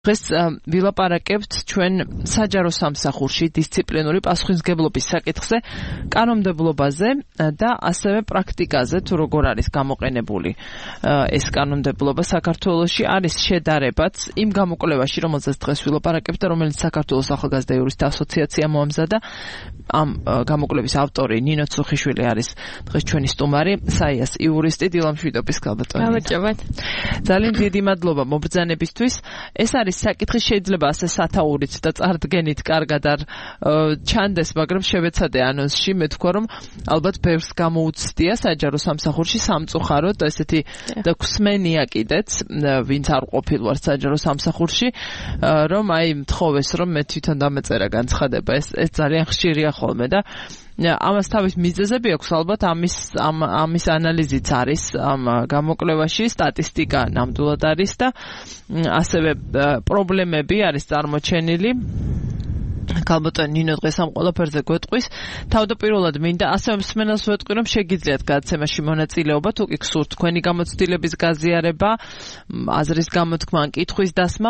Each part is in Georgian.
დღეს ვილაპარაკებთ ჩვენ საჯარო სამსახურში დისციპლინური პასუხისმგებლობის საკითხზე, კანონმდებლობაზე და ასევე პრაქტიკაზე, თუ როგორ არის გამოყენებული ეს კანონმდებლობა საქართველოში, არის შედარებაც იმ გამოკვლევაში, რომელზეც დღეს ვილაპარაკებთ და რომელიც საქართველოს ახალგაზრდა იურისტთა ასოციაცია მოამზადა. ამ გამოკვლევის ავტორი ნინო ცუხიშვილი არის დღეს ჩვენი სტუმარი, საიას იურისტი დილამშვიდობის ქალბატონი. გამარჯობათ. ძალიან დიდი მადლობა მობრძანებისთვის. ეს არის საკითხი შეიძლება ასე სათაურით და წარდგენით კარგად არ ჩანდეს, მაგრამ შევეცადე ანონსში მე თქვა რომ ალბათ ბევრს გამოუცდია საჯარო სამსახურში სამწუხაროდ ესეთი და გვსმენია კიდეც ვინც არ ყოფილ ვარ საჯარო სამსახურში რომ აი მთხოვეს რომ მე თვითონ დამეწერა განცხადება ეს ძალიან ხშირია ხოლმე და ამას თავის მიზეზები აქვს ალბათ ამის ანალიზიც არის ამ გამოკვლევაში სტატისტიკა ნამდვილად არის და ასევე პრობლემები არის წარმოჩენილი ქალბატონი ნინო დღეს ამ ყველაფერზე გვეტყვის თავდაპირველად მინდა ასევე მსმენელს ვეტყვი რომ შეგიძლიათ გადაცემაში მონაწილეობა თუ კი გსურთ თქვენი გამოცდილების გაზიარება აზრის გამოთქმა ან კითხვის დასმა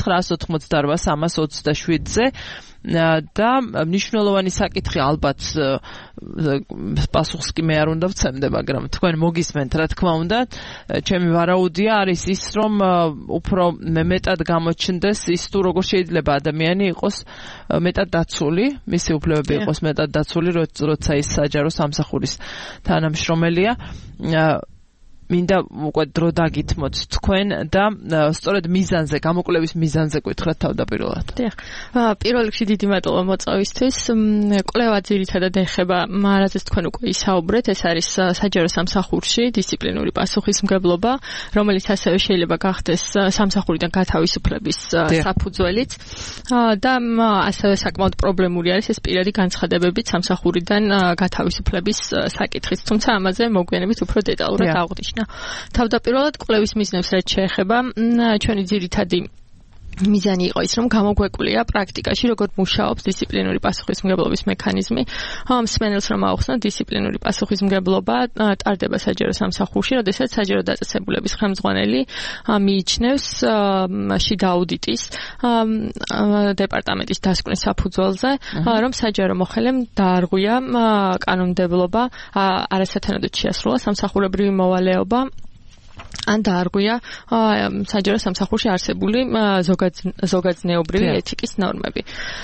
2988-327-ზე და მნიშვნელოვანი საკითხი ალბათ პასუხს კი მე არ უნდა ვცემდე, მაგრამ თქვენ მოგისმენთ რა თქმა უნდა. ჩემი ვარაუდია არის ის, რომ უფრო მეტად გამოჩნდეს ის თუ როგორ შეიძლება ადამიანი იყოს მეტად დაცული, მისი უფლებები იყოს მეტად დაცული, როცა ის საჯარო სამსახურის თანამშრომელია. მინდა უკვე დრო დაგითმოთ თქვენ და სწორედ მიზანზე, გამოკვლევის მიზანზე გითხრათ თავდაპირველად. დიახ. პირველ რიგში დიდი მადლობა მოწვევისთვის. კვლევა ძირითადად ეხება რაზეც თქვენ უკვე ისაუბრეთ, ეს არის საჯარო სამსახურში დისციპლინური პასუხისმგებლობა, რომელიც ასევე შეიძლება გახდეს სამსახურიდან გათავისუფლების საფუძველიც და ასევე საკმაოდ პრობლემური არის ეს პირადი განცხადებებით სამსახურიდან გათავისუფლების საკითხიც, თუმცა ამაზე მოგვიანებით უფრო დეტალურად აღვნიშნავ. თავდაპირველად კვლევის მიზნებს რაც შეეხება ჩვენი ძირითადი მიზანი იყო ის რომ გამოგვეკვლია პრაქტიკაში როგორ მუშაობს დისციპლინური პასუხისმგებლობის მექანიზმი. მსმენელს რომ აუხსნათ დისციპლინური პასუხისმგებლობა ტარდება საჯარო სამსახურში, როდესაც საჯარო დაწესებულების ხელმძღვანელი მიიჩნევს შიდა აუდიტის დეპარტამენტის დასკვნის საფუძველზე, რომ საჯარო მოხელემ დაარღვია კანონმდებლობა არასათანადოდ შეასრულა სამსახურებრივი მოვალეობა ან დაარღვია საჯარო სამსახურში არსებული ზოგადზნეობრივი ეთიკის ნორმები.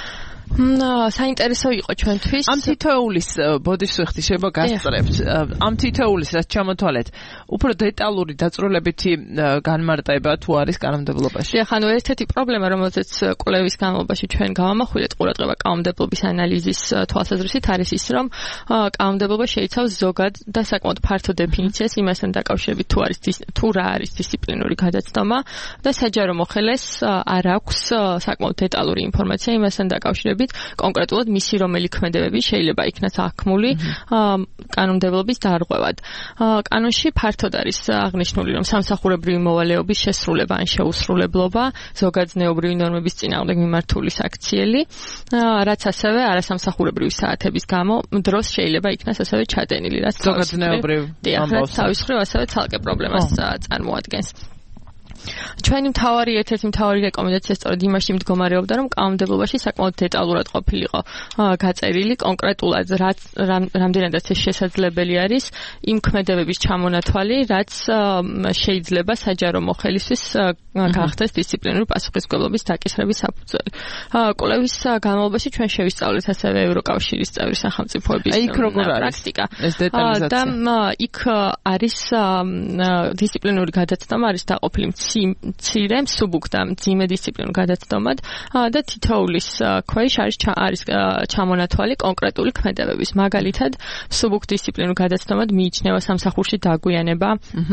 საინტერესო იყო ჩვენთვის ამ თითოეულის ბოდიშსვიხთი შეიძლება გასწრებთ. ამ თითოეულის რაც ჩამოთვალეთ, უფრო დეტალური დაწვრილებითი განმარტება თუ არის კანონმდებლობაში. დიახ, ანუ ერთ-ერთი პრობლემა, რომელზეც კვლევის განმავლობაში ჩვენ გავამახვილეთ ყურადღება კანონმდებლობის ანალიზის თვალსაზრისით, არის ის, რომ კანონმდებლობა შეიცავს ზოგად და საკმაოდ ფართო დეფინიციას იმასთან დაკავშირებით თუ რა არის დისციპლინური გადაცდომა და საჯარო მოხელეს არ აქვს საკმაოდ დეტალური ინფორმაცია იმასთან დაკავშირებით კონკრეტულად მისი რომელი ქმედებები შეიძლება იქნას აღქმული კანონმდებლობის დარღვევად. კანონში ფართოდ არის აღნიშნული, რომ სამსახურებრივი მოვალეობის შესრულება ან შეუსრულებლობა, ზოგადზნეობრივი ნორმების წინააღმდეგ მიმართული საქციელი, რაც ასევე არასამსახურებრივი საათების გამო დროს შეიძლება იქნას ასევე ჩადენილი, რაც ზოგადზნეობრივ ამბავს თავის მხრივ ასევე ცალკე პრობლემას წარმოადგენს. ჩვენი ერთ-ერთი მთავარი რეკომენდაცია სწორედ იმაში მდგომარეობდა, რომ კანონმდებლობაში საკმაოდ დეტალურად ყოფილიყო გაწერილი კონკრეტულად რამდენადაც ეს შესაძლებელი არის იმ ქმედებების ჩამონათვალი, რაც შეიძლება საჯარო მოხელისთვის გახდეს დისციპლინური პასუხისმგებლობის დაკისრების საფუძველი. კვლევის განმავლობაში ჩვენ შევისწავლეთ ასევე ევროკავშირის წევრი სახელმწიფოების პრაქტიკა. და იქ არის დისციპლინური გადაცდომა არის დაყოფილი მცირე, მსუბუქ და მძიმე დისციპლინურ გადაცდომად და თითოეულის ქვეშ არის ჩამონათვალი კონკრეტული ქმედებების. მაგალითად, მსუბუქ დისციპლინურ გადაცდომად მიიჩნევა სამსახურში დაგვიანება,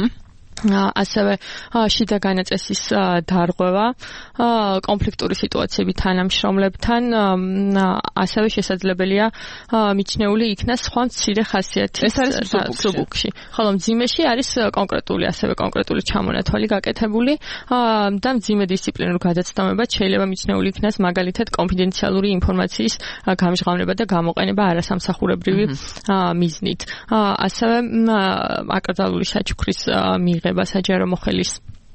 ასევე შიდა განაწესის დარღვევა, კონფლიქტური სიტუაციები თანამშრომლებთან, ასევე შესაძლებელია მიჩნეული იქნას სხვა მცირე ხასიათის მსუბუქში. ხოლო მძიმეში არის კონკრეტული ჩამონათვალი გაკეთებული და მძიმე დისციპლინურ გადაცდომებად შეიძლება მიჩნეული იქნას მაგალითად კონფიდენციალური ინფორმაციის გამჟღავნება და გამოყენება არასამსახურებრივი მიზნით. ასევე აკრძალული საჩუქრის მიღება საჯარო მოხელის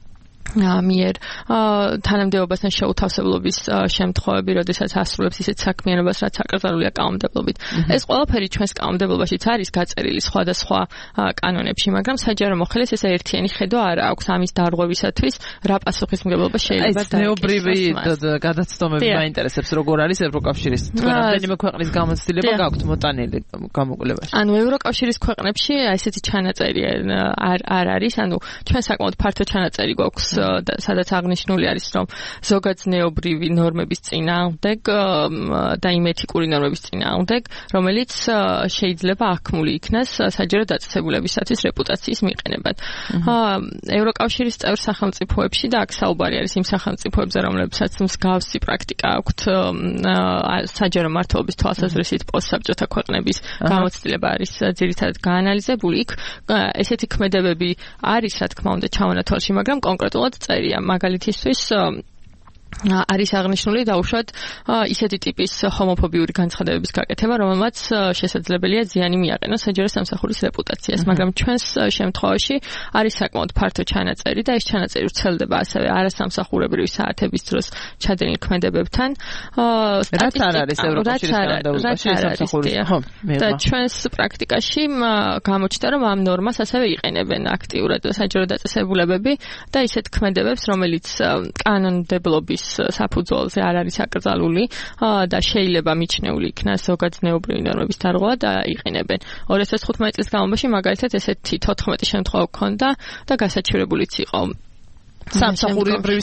მიერ თანამდებობასთან შეუთავსებლობის შემთხვევები, როდესაც ასრულებს ისეთ საქმიანობას, რაც აკრძალულია კანონმდებლობით. ეს ყველაფერი ჩვენს კანონმდებლობაშიც არის გაწერილი სხვადასხვა კანონებში, მაგრამ საჯარო მოხელეს ესე ერთიანი ხედვა არ აქვს ამის დარღვევისათვის, რა პასუხისმგებლობა შეიძლება დააკისროს. ეს ნეობრივი გადაცდომები მაინტერესებს, როგორ არის ევროკავშირის თქვენ რამდენიმე ქვეყნის გამოცდილება გაქვთ მოტანილი გამოკვლევაში. ანუ ევროკავშირის ქვეყნებში ესეთი ჩანაწერი არ არის, ანუ ჩვენ საკმაოდ ფართო ჩანაწერი გვაქვს სადაც აღნიშნული არის, რომ ზოგადნეობრივი ნორმების წინააღმდეგ და იმ ეთიკური ნორმების წინააღმდეგ, რომელიც შეიძლება აღქმული იქნას საჯარო დაწესებულებისათვის რეპუტაციის მიყენებად. ევროკავშირის წევრ სახელმწიფოებში და აქ საუბარი არის იმ სახელმწიფოებზე, რომლებსაც მსგავსი პრაქტიკა აქვთ საჯარო მმართველობის თვალსაზრისით პოსტსაბჭოთა ქვეყნების გამოცდილება არის ძირითადად გაანალიზებული. იქ ესეთი ქმედებები არის, რა თქმა უნდა, ჩავანათვალში, მაგრამ კონკრეტულად წერია მაგალითისთვის არის აღნიშნული დაუშვათ ისეთი ტიპის ჰომოფობიური განცხადებების გაკეთება, რომელმაც შესაძლებელია ზიანი მიაყენოს საჯარო სამსახურის რეპუტაციას, მაგრამ ჩვენს შემთხვევაში არის საკმაოდ ფართო ჩანაწერი და ეს ჩანაწერი ვრცელდება ასევე არასამსახურებრივი საათების დროს ჩადენილ ქმედებებთან. რაც არ არის ევროკავშირის კანონმდებლობაში სამსახურის და ჩვენს პრაქტიკაში გამოჩნდა, რომ ამ ნორმას ასევე იყენებენ აქტიურად საჯარო დაწესებულებები და ისეთ ქმედებებს, რომელიც კანონმდებლობის საფუძველზე არ არის აკრძალული და შეიძლება მიჩნეული იქნას ზოგადნეობრივი ნორმების დარღვევა და იყენებენ. 2015 წლის განმავლობაში მაგალითად ესეთი 14 შემთხვევა გქონდა და გასაჩივრებულიც იყო სამსახურებრივი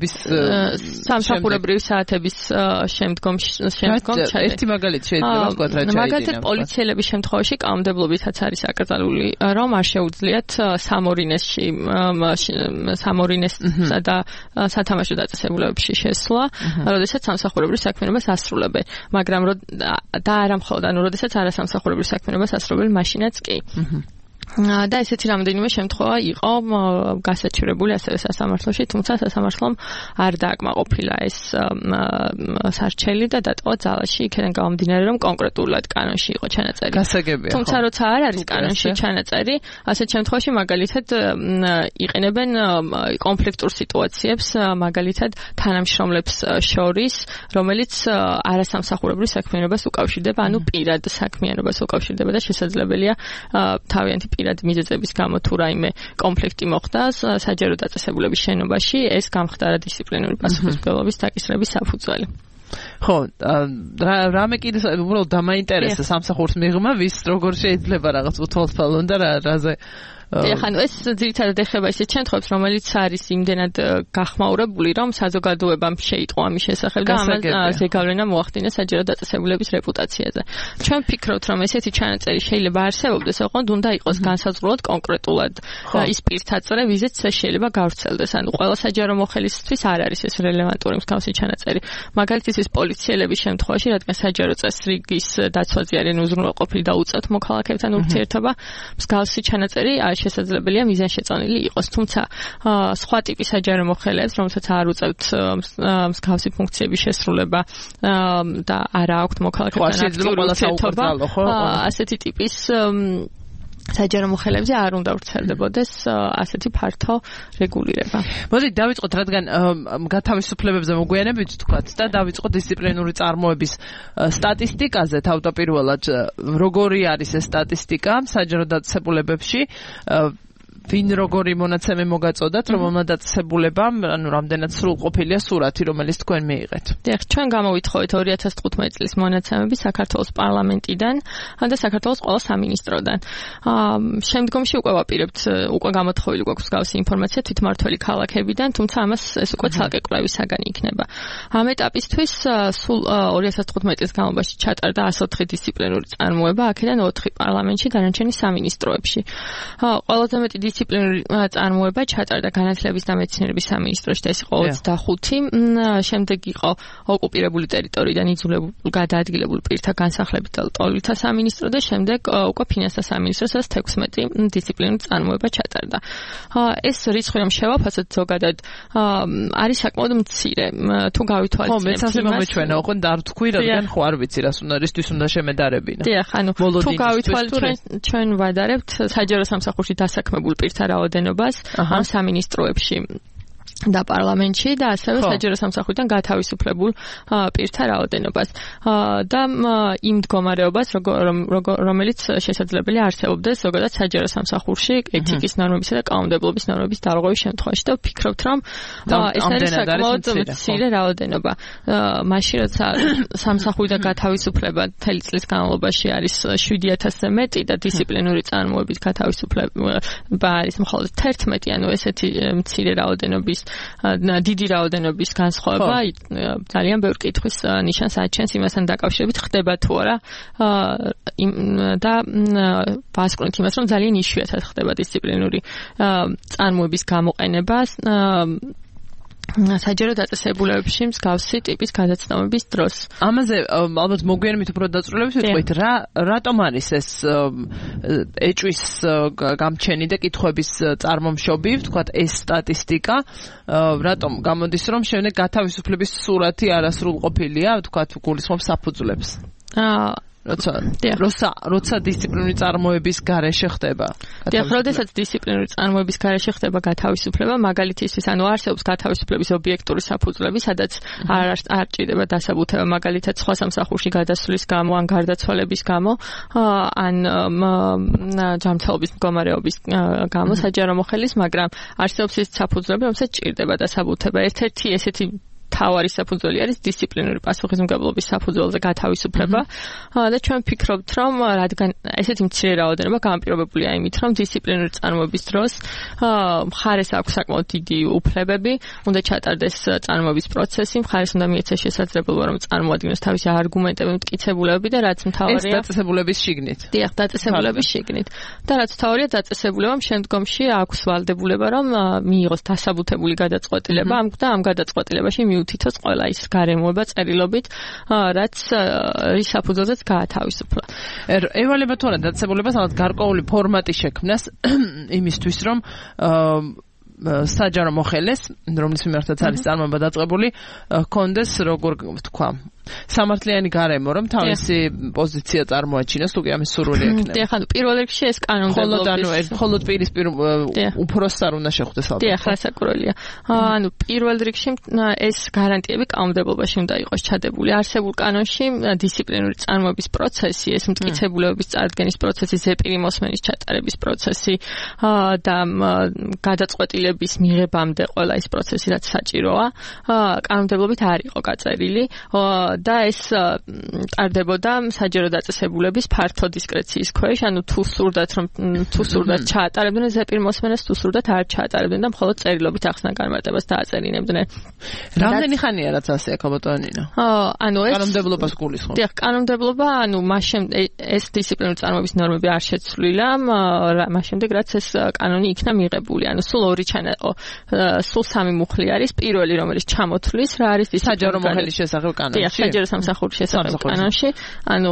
საათების შემდგომ ერთი მაგალითი შეიძლება ვთქვათ რა ჩაიდინა. მაგალითად პოლიციელების შემთხვევაში კანონმდებლობითაც არის აკრძალული, რომ არ შეუძლიათ სამორინესსა და სათამაშო დაწესებულებებში შესვლა, როდესაც სამსახურებრივ საქმიანობას ასრულებენ, მაგრამ და არა მხოლოდ, ანუ როდესაც არასამსახურებრივ საქმიანობას ასრულებენ, მაშინაც კი. და ესეთი რამდენიმე შემთხვევა იყო გასაჩივრებული ასევე სასამართლოში, თუმცა სასამართლომ არ დააკმაყოფილა ეს სარჩელი და დატოვა ძალაში, იქიდან გამომდინარე, რომ კონკრეტულად კანონში იყო ჩანაწერი. გასაგებია. თუმცა როცა არ არის კანონში ჩანაწერი, ასეთ შემთხვევაში მაგალითად იყენებენ კონფლიქტურ სიტუაციებს, მაგალითად თანამშრომლებს შორის, რომელიც არასამსახურებრივ საქმიანობას უკავშირდება, ანუ პირად საქმიანობას უკავშირდება და შესაძლებელია თავიანთი პირად მიზეზების გამო თუ რაიმე კონფლიქტი მოხდა საჯარო დაწესებულების შენობაში, ეს გამხდარა დისციპლინური პასუხისმგებლობის დაკისრების საფუძველი. ხო, რამე კიდე უბრალოდ დამაინტერესა სამსახურს მიღმა, ვის როგორ შეიძლება რაღაც უთვალთვალონ და რაზე ანუ ეს ძირითადად ეხება ისეთ შემთხვევებს, რომელიც არის იმდენად გახმაურებული, რომ საზოგადოებამ შეიტყო ამის შესახებ და ამას ზეგავლენა მოახდინა საჯარო დაწესებულების რეპუტაციაზე. ჩვენ ვფიქრობთ, რომ ესეთი ჩანაწერი შეიძლება არსებობდეს, ოღონდ უნდა იყოს განსაზღვრულად კონკრეტულად ის პირთაწრე, ვიზეც შეიძლება გავრცელდეს. ანუ ყველა საჯარო მოხელისთვის არ არის ეს რელევანტური მსგავსი ჩანაწერი. მაგალითისთვის პოლიციელების შემთხვევაში, რადგან საჯარო წესრიგის დაცვაზე არიან უზრუნველყოფილი და უწევთ მოქალაქეებთან ურთიერთობა, მსგავსი ჩანაწერი შესაძლებელია მიზანშეწონილი იყოს, თუმცა სხვა ტიპის საჯარო მოხელეებს, რომელსაც არ უწევთ მსგავსი ფუნქციების შესრულება და არა აქვთ მოქალაქეებთან აქტიური ურთიერთობა, ასეთი ტიპის საჯარო მოხელეებზე არ უნდა ვრცელდებოდეს ასეთი ფართო რეგულირება. მოდით დავიწყოთ, რადგან გათავისუფლებებზე მოგვიანებით ვთქვათ და დავიწყოთ დისციპლინური წარმოების სტატისტიკაზე თავდაპირველად. როგორი არის ეს სტატისტიკა საჯარო დაწესებულებებში? ვინ როგორი მონაცემი მოგაწოდათ, რომელმა დაწესებულებამ, ანუ რამდენად სრულყოფილია სურათი, რომელიც თქვენ მიიღეთ. დიახ, ჩვენ გამოვითხოვეთ 2015 წლის მონაცემები საქართველოს პარლამენტიდან და საქართველოს ყველა სამინისტროდან. შემდგომში უკვე ვაპირებთ, უკვე გამოთხოვილი გვაქვს მსგავსი ინფორმაცია თვითმმართველი ქალაქებიდან, თუმცა ამას ეს უკვე ცალკე კვლევის საგანი იქნება. ამ ეტაპისთვის სულ 2015 წლის განმავლობაში ჩატარდა 104 დისციპლინური წარმოება, აქედან 4 პარლამენტში, დანარჩენი სამინისტროებში. ყველაზე მეტი დისციპლინური წარმოება ჩატარდა განათლების და მეცნიერების სამინისტროში და ეს იყო 25. შემდეგ იყო ოკუპირებული ტერიტორიიდან იძულებულ გადაადგილებული პირთა განსახლებით და ტოლთა სამინისტრო და შემდეგ უკვე ფინანსთა სამინისტროსაც 16 დისციპლინური წარმოება ჩატარდა. ეს რიცხვი რომ შევაფასოთ ზოგადად არის საკმაოდ მცირე. თუ გავითვალისწინებთ იმას. ხო, მეც ასე მომეჩვენა, ოღონდ არ ვთქვი, რადგან ხო არ ვიცი რას უნდა რისთვის უნდა შემედარებინა. დიახ, ანუ თუ გავითვალისწინებთ ჩვენ ვადარებთ საჯარო სამსახურში დასაქმებულ პირთა რაოდენობას ამ სამინისტროებში. და პარლამენტში და ასევე საჯარო სამსახურიდან გათავისუფლებულ პირთა რაოდენობას და იმ მდგომარეობას რომელიც შესაძლებელია არსებობდეს ზოგადად საჯარო სამსახურში ეთიკის ნორმებისა და კანონმდებლობის ნორმების დარღვევის შემთხვევაში და ვფიქრობთ რომ ეს არის საკმაოდ მცირე რაოდენობა მაშინ როცა სამსახურიდან გათავისუფლება მთელი წლის განმავლობაში არის 7000-ზე მეტი და დისციპლინური წარმოებით გათავისუფლება არის მხოლოდ 11 ანუ ესეთი მცირე რაოდენობის დიდი რაოდენობის განსხვავება ძალიან ბევრ კითხვის ნიშანს აჩენს იმასთან დაკავშირებით ხდება თუ არა და ვასკვნით იმას რომ ძალიან იშვიათად ხდება დისციპლინური წარმოების გამოყენება საჯარო დაწესებულებებში მსგავსი ტიპის გადაცნობის დროს. ამაზე ალბათ მოგვიანებით უფრო დაწვრილებით ვიტყვით რატომ არის ეს ეჭვის გამჩენი და კითხვების წარმომშობი, ვთქვათ ეს სტატისტიკა, რატომ გამოდის რომ შემდეგ გათავისუფლების სურათი არასრულყოფილია, ვთქვათ გულისხმობს საფუძვლებს. როცა დისციპლინური წარმოების გარეშე ხდება. როდესაც დისციპლინური წარმოების გარეშე ხდება გათავისუფლება, მაგალითისთვის, ანუ არსებობს გათავისუფლების ობიექტური საფუძვლები, სადაც არ ჭირდება დასაბუთება, მაგალითად სხვა სამსახურში გადასვლის გამო, ან გარდაცვალების გამო, ან ჯანმრთელობის მდგომარეობის გამო საჯარო მოხელის, მაგრამ არსებობს ის საფუძვლები, რომელსაც ჭირდება დასაბუთება. ერთ-ერთი ესეთი თავარი საფუძველი არის დისციპლინური პასუხისმგებლობის საფუძველზე გათავისუფლება და ჩვენ ვფიქრობთ რომ რადგან ესეთი მცირე რაოდენობა განპირობებულია იმით რომ დისციპლინური წარმოების დროს მხარეს აქვს საკმაოდ დიდი უფლებები უნდა ჩატარდეს წარმოების პროცესი მხარეს უნდა მიეცეს შესაძლებლობა რომ წარმოადგინოს თავისი არგუმენტები მტკიცებულებები და რაც მთავარია ეს დაწესებულების შიგნით დიახ დაწესებულების შიგნით და რაც მთავარია დაწესებულებამ შემდგომში აქვს ვალდებულება რომ მიიღოს დასაბუთებული გადაწყვეტილება ამ გადაწყვეტილებაში უთითოს ყველა ის გარემოება წერილობით, რაც რის საფუძველზეც გაათავისუფლა. ევალება თუ არა დაწესებულებას, ალბათ გარკვეული ფორმატი შექმნას იმისთვის, რომ საჯარო მოხელეს, რომლის მიმართაც არის წარმოება დაწყებული, ჰქონდეს როგორ ვთქვა, სამართლიანი გარემო, რომ თავისი პოზიცია წარმოაჩინოს, თუ კი ამის სურვილი ექნება. დიახ, ანუ პირველ რიგში ეს კანონმდებლობის მხოლოდ პირისპირ უფროსს არ უნდა შეხვდეს ალბათ. დიახ, რასაკურველია. ანუ პირველ რიგში ეს გარანტიები კანონმდებლობაში უნდა იყოს ჩადებული. არსებულ კანონში დისციპლინური წარმოების პროცესი, ეს მტკიცებულებების წარდგენის პროცესი, ზეპირი მოსმენის ჩატარების პროცესი და გადაწყვეტილების მიღებამდე ყველა ეს პროცესი რაც საჭიროა, კანონმდებლობით არ იყო გაწერილი. და ეს ტარდებოდა საჯარო დაწესებულების ფართო დისკრეციის ქვეშ, ანუ თუ სურდათ ჩაატარებდნენ ზეპირ მოსმენას, თუ სურდათ არ ჩაატარებდნენ და მხოლოდ წერილობით ახსნა განმარტებას დააწერინებდნენ. რამდენი ხანია რაც ასე აქ ბატონინო? ანუ ეს კანონმდებლობას გულისხმობს. დიახ, კანონმდებლობა, ანუ ეს დისციპლინური წარმოების ნორმები არ შეცვლილა, მას შემდეგ რაც ეს კანონი იქნა მიღებული. ანუ სულ სულ სამი მუხლი არის, პირველი რომელიც ჩამოთვლის რა არის საჯარო მოხელის შესახებ კანონში. საჯარო სამსახურის შესახებ კანონში, ანუ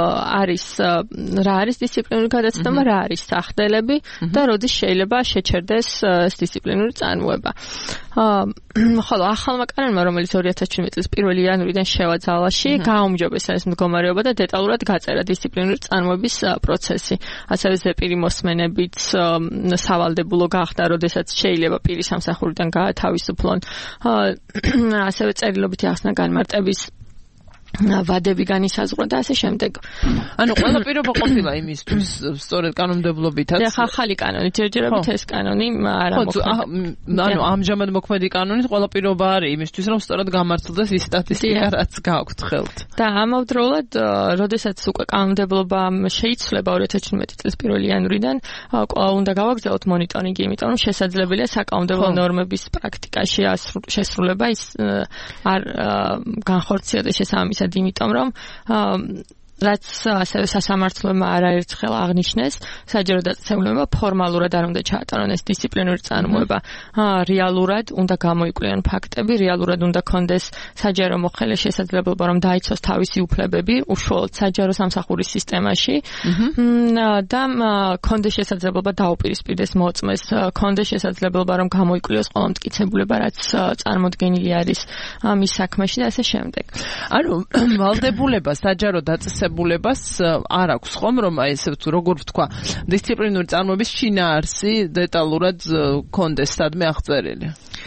რა არის დისციპლინური გადაცემა, რა არის სახდელები და როდის შეიძლება შეჩერდეს დისციპლინური წარმოება. ხოლო ახალმა კანონმა, რომელიც 2017 წლის 1 იანვრიდან შევაძალაში, გააუმჯობესა ეს მდგომარეობა და დეტალურად გაწერა დისციპლინური წარმოების პროცესი. ასევე ზეპირი მოსმენებით სავალდებულო გახდა, როდესაც შეიძლება პირი სამსახურიდან გაათავისუფლონ. ასევე წერილობითი ახსნა განმარტების ვადები განისაზღვრა და ასე შემდეგ. ანუ ყველა პირობა ყოფილა იმისთვის, სწორედ კანონმდებლობითაც. და ახალი კანონი, ჯერჯერობით ეს კანონი არ მოხდა. ანუ ამჟამად მოქმედი კანონით ყველა პირობა არის იმისთვის, რომ სწორედ გამართლდეს ის სტატისტიკა, რაც გააქვთ ხელთ. და ამავდროულად, როდესაც უკვე კანონმდებლობა შეიცვლება 2017 წლის 1 იანვრიდან, კვლავ უნდა გავაგრძელოთ მონიტორინგი, იმიტომ რომ შესაძლებელია საკანონმდებლო ნორმების პრაქტიკაში შესრულება ის არ განხორციელდეს შესაბამისად იმიტომ რომ რაც ასევე სასამართლოებმა არაერთხელ აღნიშნეს, საჯარო დაწესებულებმა ფორმალურად არ უნდა ჩაატარონ ეს დისციპლინური წარმოება. რეალურად უნდა გამოიკვლიონ ფაქტები, რეალურად უნდა კონდეს საჯარო მოხელის შესაძლებლობა, რომ დაიცვას თავისი უფლებები, უშუალოდ საჯარო სამსახურის სისტემაში და კონდეს შესაძლებლობა დაუპირისპირდეს მოწმეს, კონდეს შესაძლებლობა, რომ გამოიკვლიოს ყველა მტკიცებულება, რაც წარმოდგენილი არის მის საქმეში და ასე შემდეგ. ანუ ვალდებულება საჯარო დაწესებულებას არ აქვს ხომ რომ აი ესე როგორ ვთქვა დისციპლინური წარმოების შინაარსი დეტალურად კონდეს სადმე აღწერილი.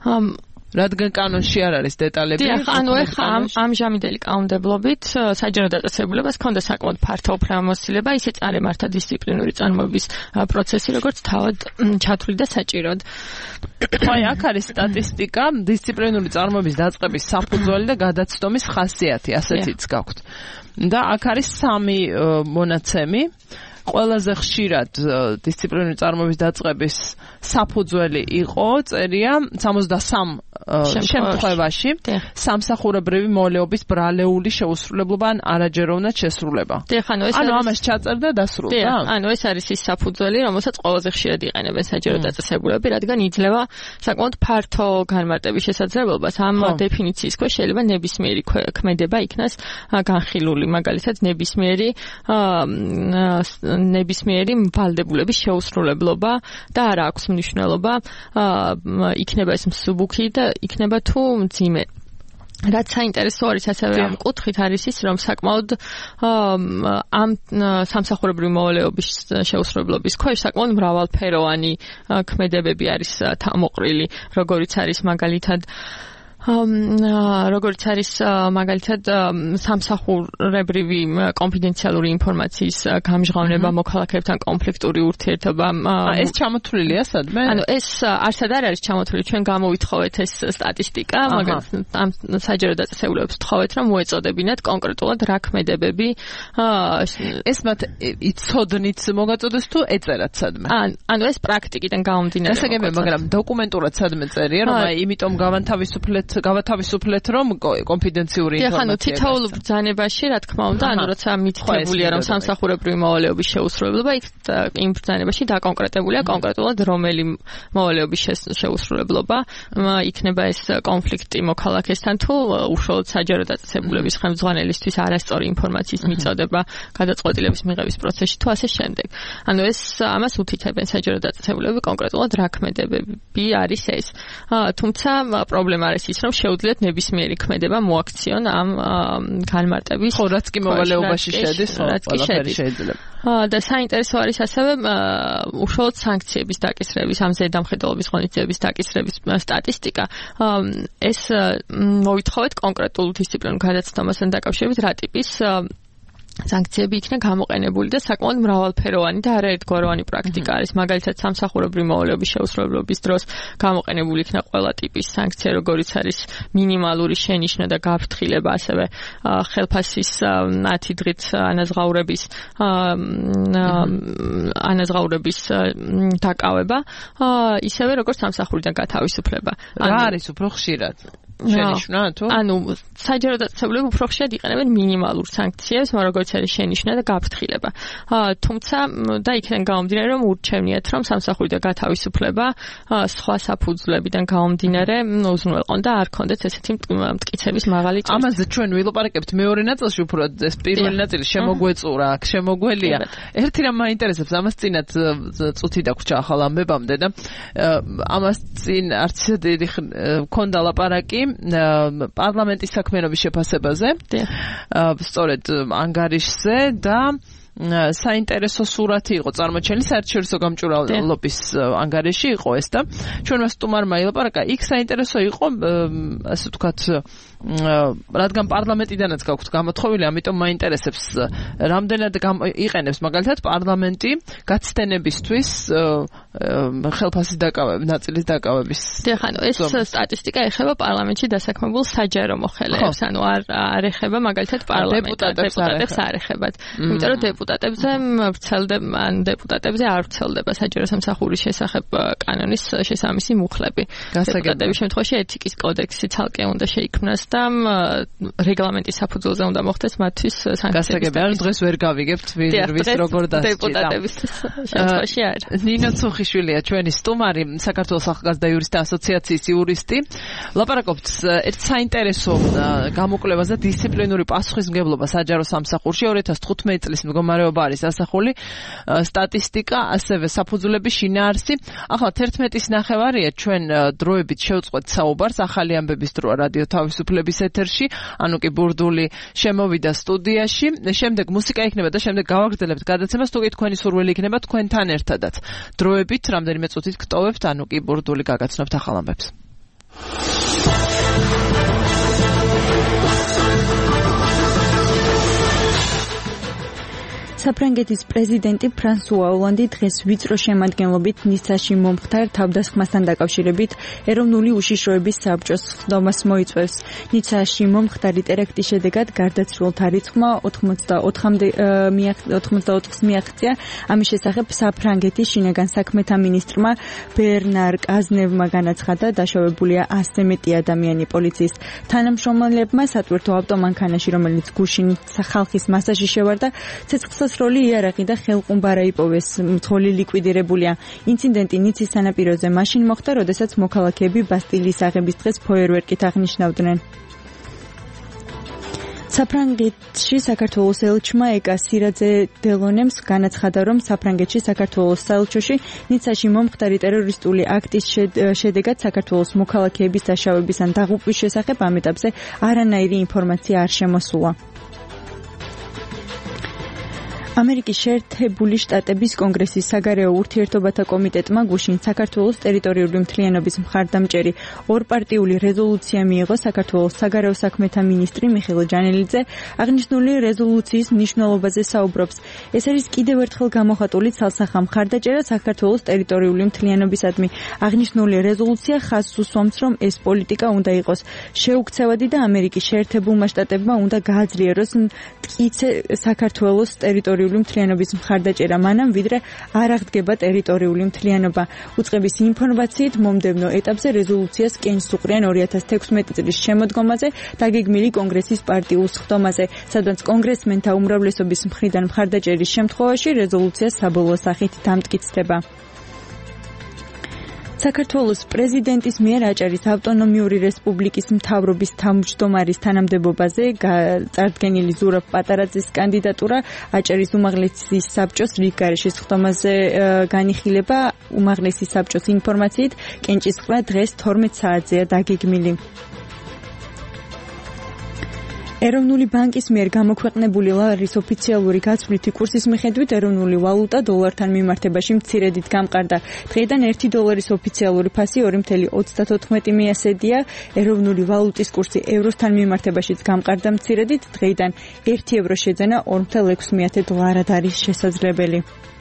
რადგან კანონში არ არის დეტალები. დიახ, ანუ ეხლა ამჟამადელი კანონმდებლობით საჯარო დაწესებულებას ჰქონდა საკმაოდ ფართო უფლებამოსილება, ისე წარემართა დისციპლინური წარმოების პროცესი, როგორც თავად ჩათვლი და საჭიროდ. აი, აქ არის სტატისტიკა, დისციპლინური წარმოების დაწყების საფუძველი და გადაცდომის ხასიათი, ასეთიც გაქვთ. და აქ არის 3 მონაცემი. ყველაზე ხშირად დისციპლინური წარმოების დაწყების საფუძველი იყო წერია 63 შემთხვევაში სამსახურებრივი მოვალეობის ბრალეული შეუსრულებლობა ან არაჯეროვნად შესრულება. ანუ ამას ჩაწერდა და დასრულდა. ანუ ეს არის ის საფუძველი, რომელსაც ყველაზე ხშირად იყენებენ საჯარო დაწესებულები, რადგან იძლევა საკმაოდ ფართო განმარტების შესაძლებლობას. ამ დეფინიციის ქვეშ შეიძლება ნებისმიერი ქმედება იქნას განხილული, მაგალითად ნებისმიერი ვალდებულების შეუსრულებლობა და არ აქვს მნიშვნელობა იქნება ეს მსუბუქი და იქნება თუ მძიმე. რაც საინტერესო არის ასევე ამ კუთხით არის ის, რომ საკმაოდ ამ სამსახურებრივი მოვალეობის შეუსრულებლობის ქვეშ საკმაოდ მრავალფეროვანი ქმედებები არის თავმოყრილი, როგორიც არის მაგალითად სამსახურებრივი კონფიდენციალური ინფორმაციის გამჟღავნება, მოქალაქეებთან კონფლიქტური ურთიერთობა. ეს ჩამოთვლილია სადმე? ანუ ეს არსად არ არის ჩამოთვლილი, ჩვენ გამოვითხოვეთ ეს სტატისტიკა, მაგალითად ამ საჯარო დაწესებულებას ვთხოვეთ, რომ მოეწოდებინათ კონკრეტულად რა ქმედებები ეს მათ იცოდნით mogაწოდეს თუ ეწერათ სადმე? ანუ ეს პრაქტიკიდან გამომდინარე. გასაგებია, მაგრამ დოკუმენტურად სადმე წერია, რომ აი იმიტომ გავათავისუფლეთ რომ კონფიდენციური ინფორმაცია. ანუ თითოეულ ბრძანებაში, რა თქმა უნდა, ანუ როცა მითითებულია რომ სამსახურებრივი მოვალეობის შეუსრულებლობა, იმ ბრძანებაში დაკონკრეტებულია კონკრეტულად რომელი მოვალეობის შეუსრულებლობა იქნება ეს კონფლიქტი მოქალაქესთან თუ უშუალოდ საჯარო დაწესებულების ხელმძღვანელისთვის არასწორი ინფორმაციის მიწოდება გადაწყვეტილების მიღების პროცესში თუ ასე შემდეგ. ანუ ეს ამას უთითებენ საჯარო დაწესებულები კონკრეტულად რა ქმედებები არის ეს. თუმცა პრობლემა არის ის, რომ შეუძლიათ ნებისმიერი ქმედება მოაქციონ ამ განმარტების. ხო, რაც კი მოვალეობაში შედის, ყველაფერი შეიძლება. და საინტერესო არის ასევე უშუალოდ სანქციების დაკისრების, ამ ზედამხედველობის ღონისძიების დაკისრების სტატისტიკა. ეს მოვითხოვეთ კონკრეტულ დისციპლინურ გადაცდომასთან დაკავშირებით რა ტიპის სანქციები იქნა გამოყენებული და საკმაოდ მრავალფეროვანი და არაერთგვაროვანი პრაქტიკა არის. მაგალითად, სამსახურებრივი მოვალეობის შეუსრულებლობის დროს გამოყენებული იქნა ყველა ტიპის სანქცია, როგორიც არის მინიმალური შენიშვნა და გაფრთხილება, ასევე ხელფასის 10 დღით ანაზღაურების დაკავება, ისევე როგორც სამსახურიდან გათავისუფლება. რა არის უფრო ხშირად? შენიშვნა თუ? ანუ საჯარო დაწესებულები უფრო ხშირად იყენებენ მინიმალურ სანქციებს, როგორც არის შენიშვნა და გაფრთხილება. თუმცა და იქიდან გამომდინარე, რომ ურჩევნიათ, რომ სამსახურიდან გათავისუფლება სხვა საფუძვლებიდან გამომდინარე უზრუნველყონ და არ ქონდეთ ესეთი მტკიცების მაღალი წესი. ამაზე ჩვენ ვილაპარაკებთ მეორე ნაწილში, უფრო ეს პირველი ნაწილი შემოგვეწურა, აქ შემოგველია. ერთი რამ მაინტერესებს, ამას წინათ წუთი დაგვრჩა ახალ ამბებამდე და ამას წინ არც დიდი ქონდა ლაპარაკი პარლამენტის საქმიანობის შეფასებაზე. სწორედ ანგარიშზე და საინტერესო სურათი იყო წარმოჩენილი საერთაშორისო გამჭვირვალობის ანგარიში იყო ეს და ჩვენმა სტუმარმა ილაპარაკა, იქ საინტერესო იყო ასე ვთქვათ რადგან პარლამენტიდანაც გაქვთ გამოთხოვილი, ამიტომ მაინტერესებს რამდენად იყენებს მაგალითად პარლამენტი გაცდენებისთვის ხელფასის დაკავების, ნაწილის დაკავების. დიახ, ანუ ეს სტატისტიკა ეხება პარლამენტში დასაქმებულ საჯარო მოხელეებს, ანუ არ ეხება მაგალითად დეპუტატებს არ ეხებათ. იმიტომ რომ დეპუტატებზე არ ვრცელდება საჯარო სამსახურის შესახებ კანონის შესაბამისი მუხლები. დეპუტატების შემთხვევაში ეთიკის კოდექსი ცალკე უნდა შეიქმნას და რეგლამენტის საფუძველზე უნდა მოხდეს მათთვის სანქციები. გასაგებია, დღეს ვერ გავიგებთ ვის როგორ დასჭირდა. დეპუტატების შემთხვევაში არ. ნინო ცუხიშვილია ჩვენი სტუმარი, საქართველოს ახალგაზრდა იურისტთა ასოციაციის იურისტი. ლაპარაკობთ ერთ საინტერესო გამოკვლევაზე დისციპლინური პასუხისმგებლობა საჯარო სამსახურში 2015 წლის მდგომარეობა არის ასახული სტატისტიკა, ასევე საფუძვლების შინაარსი. ახლა 11-ის ნახევარია ჩვენ დროებით შევწყვეტ საუბარს ახალი ამბების დროა რადიო თავისუფლების ეთერში, ანუ კი ბურდული შემოვიდა სტუდიაში. შემდეგ მუსიკა იქნება და შემდეგ გავაგრძელებთ გადაცემას, თუ კი თქვენი სურვილი იქნება თქვენთან ერთადაც. დროებით რამდენიმე წუთით გტოვებთ, ანუ კი ბურდული გაგაცნობთ ახალ ამბებს. საფრანგეთის პრეზიდენტი ფრანსუა ოლანდი დღეს ვიწრო შემადგენლობით ნიცაში მომხდარ თავდასხმასთან დაკავშირებით ეროვნული უშიშროების საბჭოს ხდომას მოიწვევს. ნიცაში მომხდარი ტერაქტის შედეგად გარდაცვლილთა რიცხვმა 84-ს მიაღწია. ამის შესახებ საფრანგეთის შინაგან საქმეთა მინისტრმა ბერნარ კაზნევმა განაცხადა, დაშავებულია 100-ზე მეტი ადამიანი. პოლიციის თანამშრომლებმა სატვირთო ავტომანქანაში, რომელიც გუშინ ხალხის მასაში შევარდა, ცეცხლსასროლი იარაღი და ხელყუმბარა იპოვეს. მძღოლი ლიკვიდირებულია. ინციდენტი ნიცის სანაპიროზე მაშინ მოხდა, როდესაც მოქალაქეები ბასტილიის აღების დღეს ფოიერვერკით აღნიშნავდნენ. საფრანგეთში საქართველოს ელჩმა ეკა სირაძე დელონემს განაცხადა, რომ საფრანგეთში საქართველოს საელჩოში ნიცაში მომხდარი ტერორისტული აქტის შედეგად საქართველოს მოქალაქეების დაშავების ან დაღუპვის შესახებ ამ ეტაპზე არანაირი ინფორმაცია არ შემოსულა. ამერიკის შეერთებული შტატების კონგრესის საგარეო ურთიერთობათა კომიტეტმა გუშინ საქართველოს ტერიტორიული მთლიანობის მხარდამჭერი ორპარტიული რეზოლუცია მიიღო. საქართველოს საგარეო საქმეთა მინისტრი მიხეილ ჯანელიძე აღნიშნული რეზოლუციის მნიშვნელობაზე საუბრობს. ეს არის კიდევ ერთხელ გამოხატული ცალსახა მხარდაჭერა საქართველოს ტერიტორიული მთლიანობისადმი. აღნიშნული რეზოლუცია ხაზს უსვამს, რომ ეს პოლიტიკა უნდა იყოს შეუქცევადი და ამერიკის შეერთებულმა შტატებმა უნდა გააძლიეროს მტკიცე საქართველოს ტერიტორიული მთლიანობის მხარდაჭერა მანამ, ვიდრე არ აღდგება ტერიტორიული მთლიანობა. უწყების ინფორმაციით მომდევნო ეტაპზე რეზოლუციას კენს უყრიან 2016 წლის შემოდგომაზე დაგეგმილი კონგრესის პარტიულ სხდომაზე, სადაც კონგრესმენთა უმრავლესობის მხრიდან მხარდაჭერის შემთხვევაში რეზოლუცია საბოლოო სახით დამტკიცდება. საქართველოს პრეზიდენტის მიერ აჭარის ავტონომიური რესპუბლიკის მთავრობის თავმჯდომარის თანამდებობაზე წარდგენილი ზურაბ პატარაძის კანდიდატურა აჭარის უმაღლესი საბჭოს რიგგარეშის სხდომაზე განიხილება. უმაღლესი საბჭოს ინფორმაციით კენჭისყრა დღეს 12 საათზეა დაგეგმილი. ეროვნული ბანკის მიერ გამოქვეყნებული ლარის ოფიციალური გაცვლითი კურსის მიხედვით ეროვნული ვალუტა დოლართან მიმართებაში მცირედით გამყარდა. დღეიდან 1 დოლარის ოფიციალური ფასი 2.34 მიასედია. ეროვნული ვალუტის კურსი ევროსთან მიმართებაშიც გამყარდა მცირედით. დღეიდან 1 ევრო შეძენა 2.16 დოლარად არის შესაძლებელი.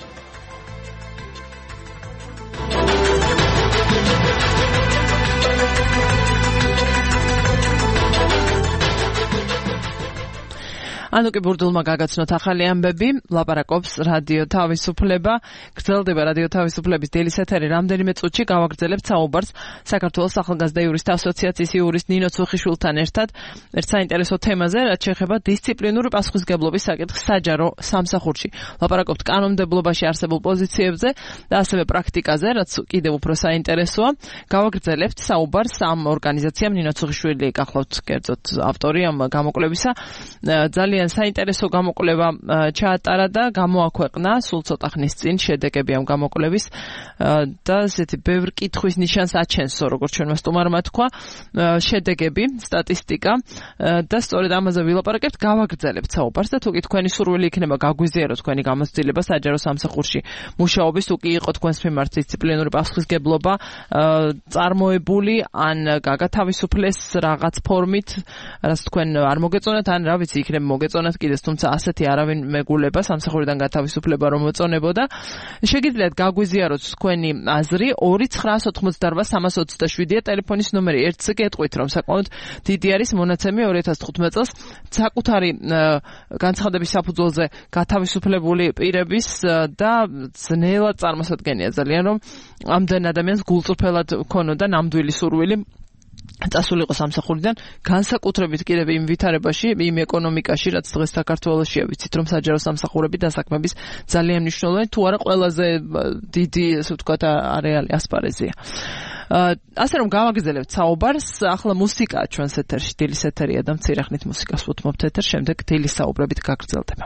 ანუკი ბურდულმა გაგაცნოთ ახალი ამბები, ლაპარაკობს რადიო თავისუფლება. გრძელდება რადიო თავისუფლების დილის ეთერი. რამდენიმე წუთში გავაგრძელებთ საუბარს საქართველოს ახალგაზრდა იურისტთა ასოციაციის იურისტ ნინო ცუხიშვილთან ერთად ერთ საინტერესო თემაზე, რაც შეეხება დისციპლინური პასუხისმგებლობის საკითხს საჯარო სამსახურში. ლაპარაკობთ კანონმდებლობაში არსებულ პოზიციებზე და ასევე პრაქტიკაზე, რაც კიდევ უფრო საინტერესოა. გავაგრძელებთ საუბარს ამ ორგანიზაციამ. ნინო ცუხიშვილი გახლავთ კერძოდ ავტორი ამ გამოკვლევისა. ძალიან საინტერესო გამოკვლევა ჩაატარა და გამოაქვეყნა სულ ცოტა ხნის წინ შედეგები ამ გამოკვლევის და ესეთი ბევრ კითხვის ნიშანს აჩენსო, როგორც ჩვენმა სტუმარმა თქვა, შედეგები, სტატისტიკა და სწორედ ამაზე ვილაპარაკებთ. გავაგრძელებთ საუბარს და თუ კი თქვენი სურვილი იქნება გაგვიზიაროთ თქვენი გამოცდილება საჯარო სამსახურში მუშაობის, თუ კი იყო თქვენს მიმართ დისციპლინური პასუხისმგებლობა წარმოებული ან გაგათავისუფლეს რაღაც ფორმით, რაც თქვენ არ მოგეწონათ, ან რა ვიცი, იქნება მოგეწონათ კიდეს, თუმცა ასეთი არავინ მეგულება სამსახურიდან გათავისუფლება რომ მოწონებოდა. შეგიძლიათ გაგვიზიაროთ თქვენი აზრი. 2988327-ია ტელეფონის ნომერი. ერთზე გეტყვით, რომ საკმაოდ დიდი არის მონაცემი 2015 წელს საკუთარი განცხადების საფუძველზე გათავისუფლებული პირების და ძნელად წარმოსადგენია ძალიან, რომ ამდენ ადამიანს გულწრფელად ქონოდა ნამდვილი სურვილი წასულიყო სამსახურიდან, განსაკუთრებით კიდევ იმ ვითარებაში, იმ ეკონომიკაში, რაც დღეს საქართველოშია, ვიცით, რომ საჯარო სამსახურები დასაქმების ძალიან მნიშვნელოვანი, თუ არა ყველაზე დიდი, ასე ვთქვათ, არეალი ასპარეზია. ასე რომ გავაგრძელებთ საუბარს, ახლა მუსიკაა ჩვენს ეთერში, დილის ეთერია და მცირე ხნით მუსიკას ვუთმობთ ეთერ, შემდეგ დილის საუბრებით გაგრძელდება.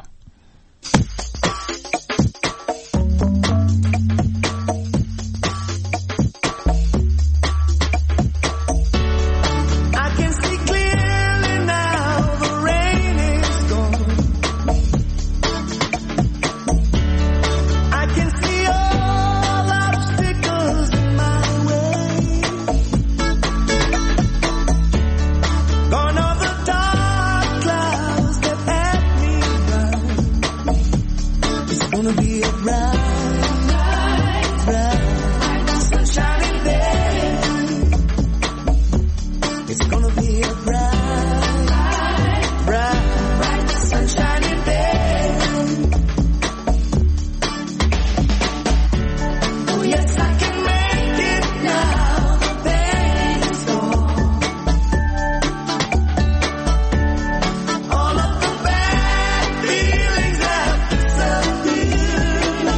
gonna be a bright sunshiny day. It's gonna be a bright sunshiny day. Oh yes, I can make it now. The pain is gone. All of the bad feelings have disappeared.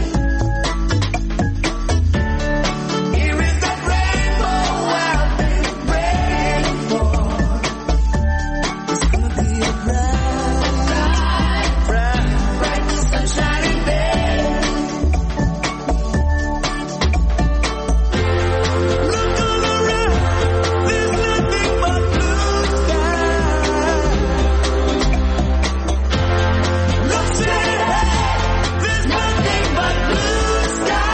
Here is the rainbow I've been praying for. It's gonna be a bright sunshiny day. Look all around, there's nothing but blue sky. Look straight ahead, there's nothing but blue sky.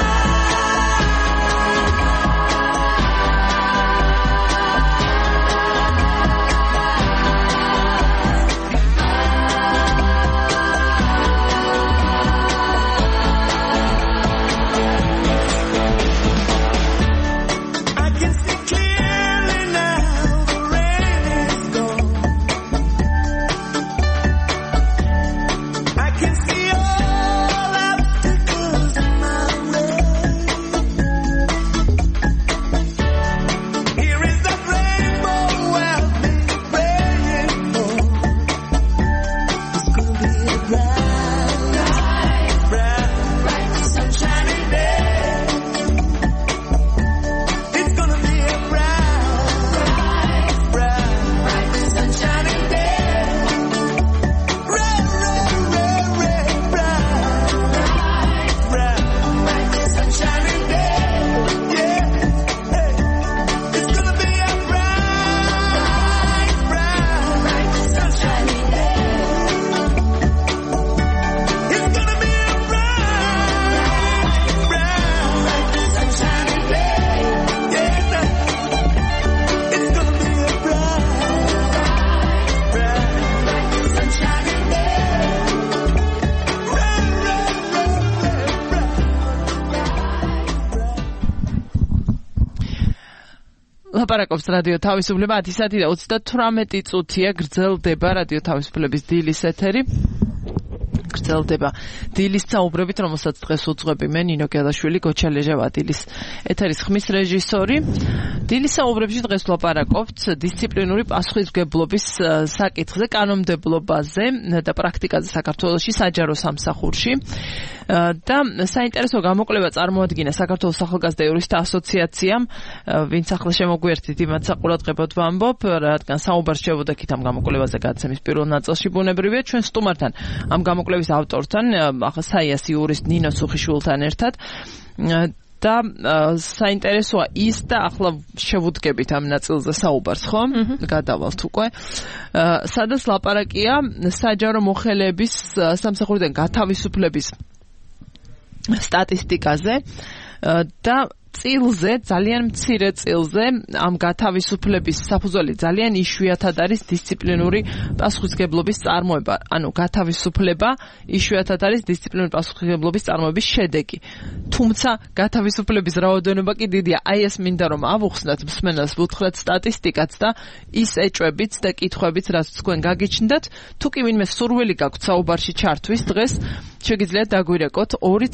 I can see clearly now, the rain is gone. I can see all obstacles in my way. Here is the rainbow I've been praying for. It's gonna be a bright sunshiny day. It's gonna be a bright sunshiny day. Bright sunshiny day. Yeah. Hey. It's gonna be a bright sunshiny day. It's gonna be a bright sunshiny day. Yeah. It's gonna be a bright sunshiny day. ლაპარაკობს რადიო თავისუფლება 10:38 წუთია გრძელდება რადიო თავისუფლების დილის ეთერი. გრძელდება დილის საუბრებით, რომელსაც დღეს უძღვები მე ნინო გელაშვილი, გოჩალეჟავა დილის ეთერის ხმის რეჟისორი. დილის საუბრებში დღეს ვლაპარაკობთ დისციპლინური პასუხისმგებლობის საკითხზე, კანონმდებლობაზე და პრაქტიკაზე საქართველოში საჯარო სამსახურში. და საინტერესო გამოკვლევა წარმოადგინა საქართველოს ახალგაზრდა იურისტთა ასოციაციამ, ვინც ახლა შემოგვიერთდით იმათ საყურადღებოდ ვამბობ, რადგან საუბარს შევუდექით ამ გამოკვლევაზე გადაცემის პირველ ნაწილში ბუნებრივია ჩვენ სტუმართან, ამ გამოკვლევის ავტორთან, ახლა საიას იურისტ ნინო სუხიშვილთან ერთად. და საინტერესოა ის და ახლა შევუდგებით ამ ნაწილზე საუბარს, ხო? გადავალთ უკვე. სადაც ლაპარაკია საჯარო მოხელეების სამსახურიდან გათავისუფლების სტატისტიკაზე და წილზე, ძალიან მცირე წილზე ამ გათავისუფლების საფუძველი ძალიან იშვიათად არის დისციპლინური პასუხისმგებლობის წარმოება. ანუ გათავისუფლება იშვიათად არის დისციპლინური პასუხისმგებლობის წარმოების შედეგი. თუმცა გათავისუფლების რაოდენობა კი დიდია. აი ეს მინდა რომ ავუხსნათ მსმენელს, ვუთხრათ სტატისტიკაც და ის ეჭვებიც და კითხვებიც, რაც თქვენ გაგიჩნდათ. თუ კი ვინმე სურვილი გაქვთ საუბარში ჩართვის დღეს, შეგიძლიათ დაგვირეკოთ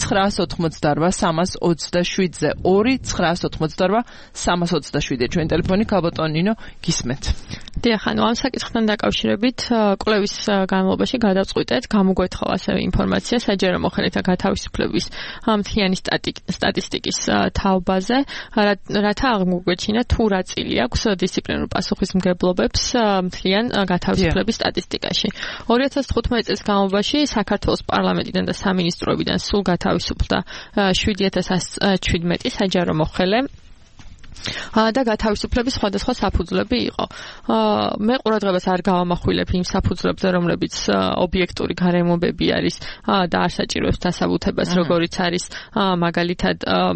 2988327-ზე 2988327 ჩვენი ტელეფონი ქალბატონ ნინო გისმენთ. დიახ, ანუ ამ საკითხთან დაკავშირებით კვლევის განმავლობაში გადავწყვიტეთ გამოგვეთხო ასევე ინფორმაცია საჯარო მოხელეთა გათავისუფლების მთლიანი სტატისტიკის თაობაზე, რათა აღმოგვეჩინა თუ რა წილი აქვს დისციპლინურ პასუხისმგებლობებს მთლიან გათავისუფლების სტატისტიკაში. 2015 წლის განმავლობაში საქართველოს პარლამენტიდან და სამინისტროებიდან სულ გათავისუფლდა 7117 საჯარო მოხელე. და გათავისუფლების სხვადასხვა საფუძვლები იყო. მე ყურადღებას არ გავამახვილებ იმ საფუძვლებზე, რომლებიც ობიექტური გარემოებები არის და არ საჭიროებს დასაბუთებას, როგორიც არის მაგალითად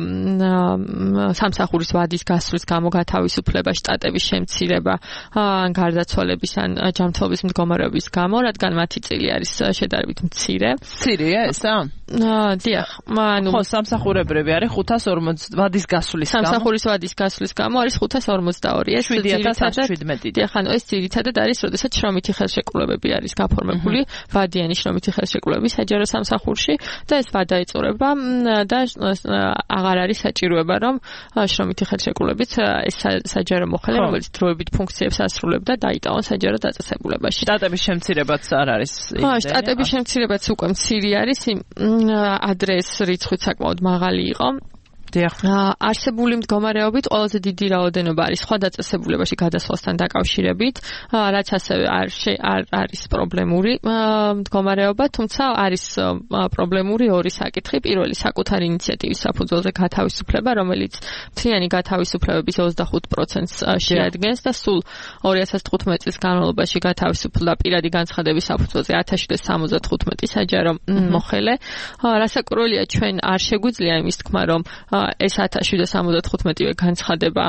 სამსახურის ვადის გასვლის გამო გათავისუფლება, შტატების შემცირება, ან გარდაცვალების ან ჯანმრთელობის მდგომარეობის გამო, რადგან მათი წილი არის შედარებით მცირე. მცირეა ესა? დიახ, ანუ ხო, სამსახურებრები არის 540 ვადის გასვლის გამო. სამსახურის ვადის გასვლის გამო არის 542. ეს 7117. დიახ, ანუ ეს ძირითადად არის, როდესაც შრომითი ხელშეკრულებები არის გაფორმებული, ვადიანი შრომითი ხელშეკრულები საჯარო სამსახურში და ეს ვადა ეწურება და აღარ არის საჭიროება, რომ შრომითი ხელშეკრულებით ეს საჯარო მოხელე, რომელიც დროებით ფუნქციებს ასრულებდა, დაიტანონ საჯარო დაწესებულებაში. შტატების შემცირებაც არ არის. შტატების შემცირებაც უკვე მცირე არის, ადრე ეს რიცხვი საკმაოდ მაღალი იყო. არსებული მდგომარეობით ყველაზე დიდი რაოდენობა არის სხვა დაწესებულებაში გადასვლასთან დაკავშირებით, რაც ასევე არ არის პრობლემური მდგომარეობა, თუმცა არის პრობლემური ორი საკითხი. პირველი საკუთარი ინიციატივის საფუძველზე გათავისუფლება, რომელიც მთლიანი გათავისუფლებების 25%-ს შეადგენს და სულ 2015 წლის განმავლობაში გათავისუფლდა პირადი განცხადების საფუძველზე 1775 საჯარო მოხელე. რასაკვირველია, ჩვენ არ შეგვიძლია იმის თქმა, რომ ეს 1775-ვე განცხადება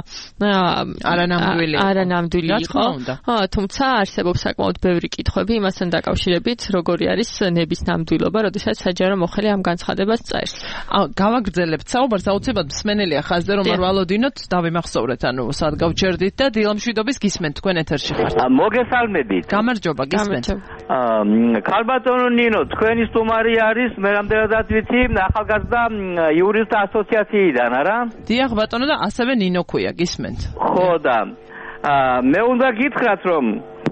არანამდვილი იყო, თუმცა არსებობს საკმაოდ ბევრი კითხვები იმასთან დაკავშირებით, როგორი არის ნების ნამდვილობა, როდესაც საჯარო მოხელე ამ განცხადებას წერს. გავაგრძელებთ საუბარს, აუცილებლად მსმენელია ხაზზე, რომ არ ვალოდინოთ, დავიმახსოვრეთ, ანუ სად გავჩერდით და დილამშვიდობის გისმენთ, თქვენ ეთერში ხართ. მოგესალმებით. გამარჯობა, გისმენთ. ქალბატონო ნინო, თქვენი სტუმარი არის, მე რამდენადაც ვიცი, ახალგაზრდა იურისტთა ასოციაციიდან, არა? დიახ, ბატონო და ასევე ნინო ქვია, გისმენთ. ხო და მე უნდა გითხრათ, რომ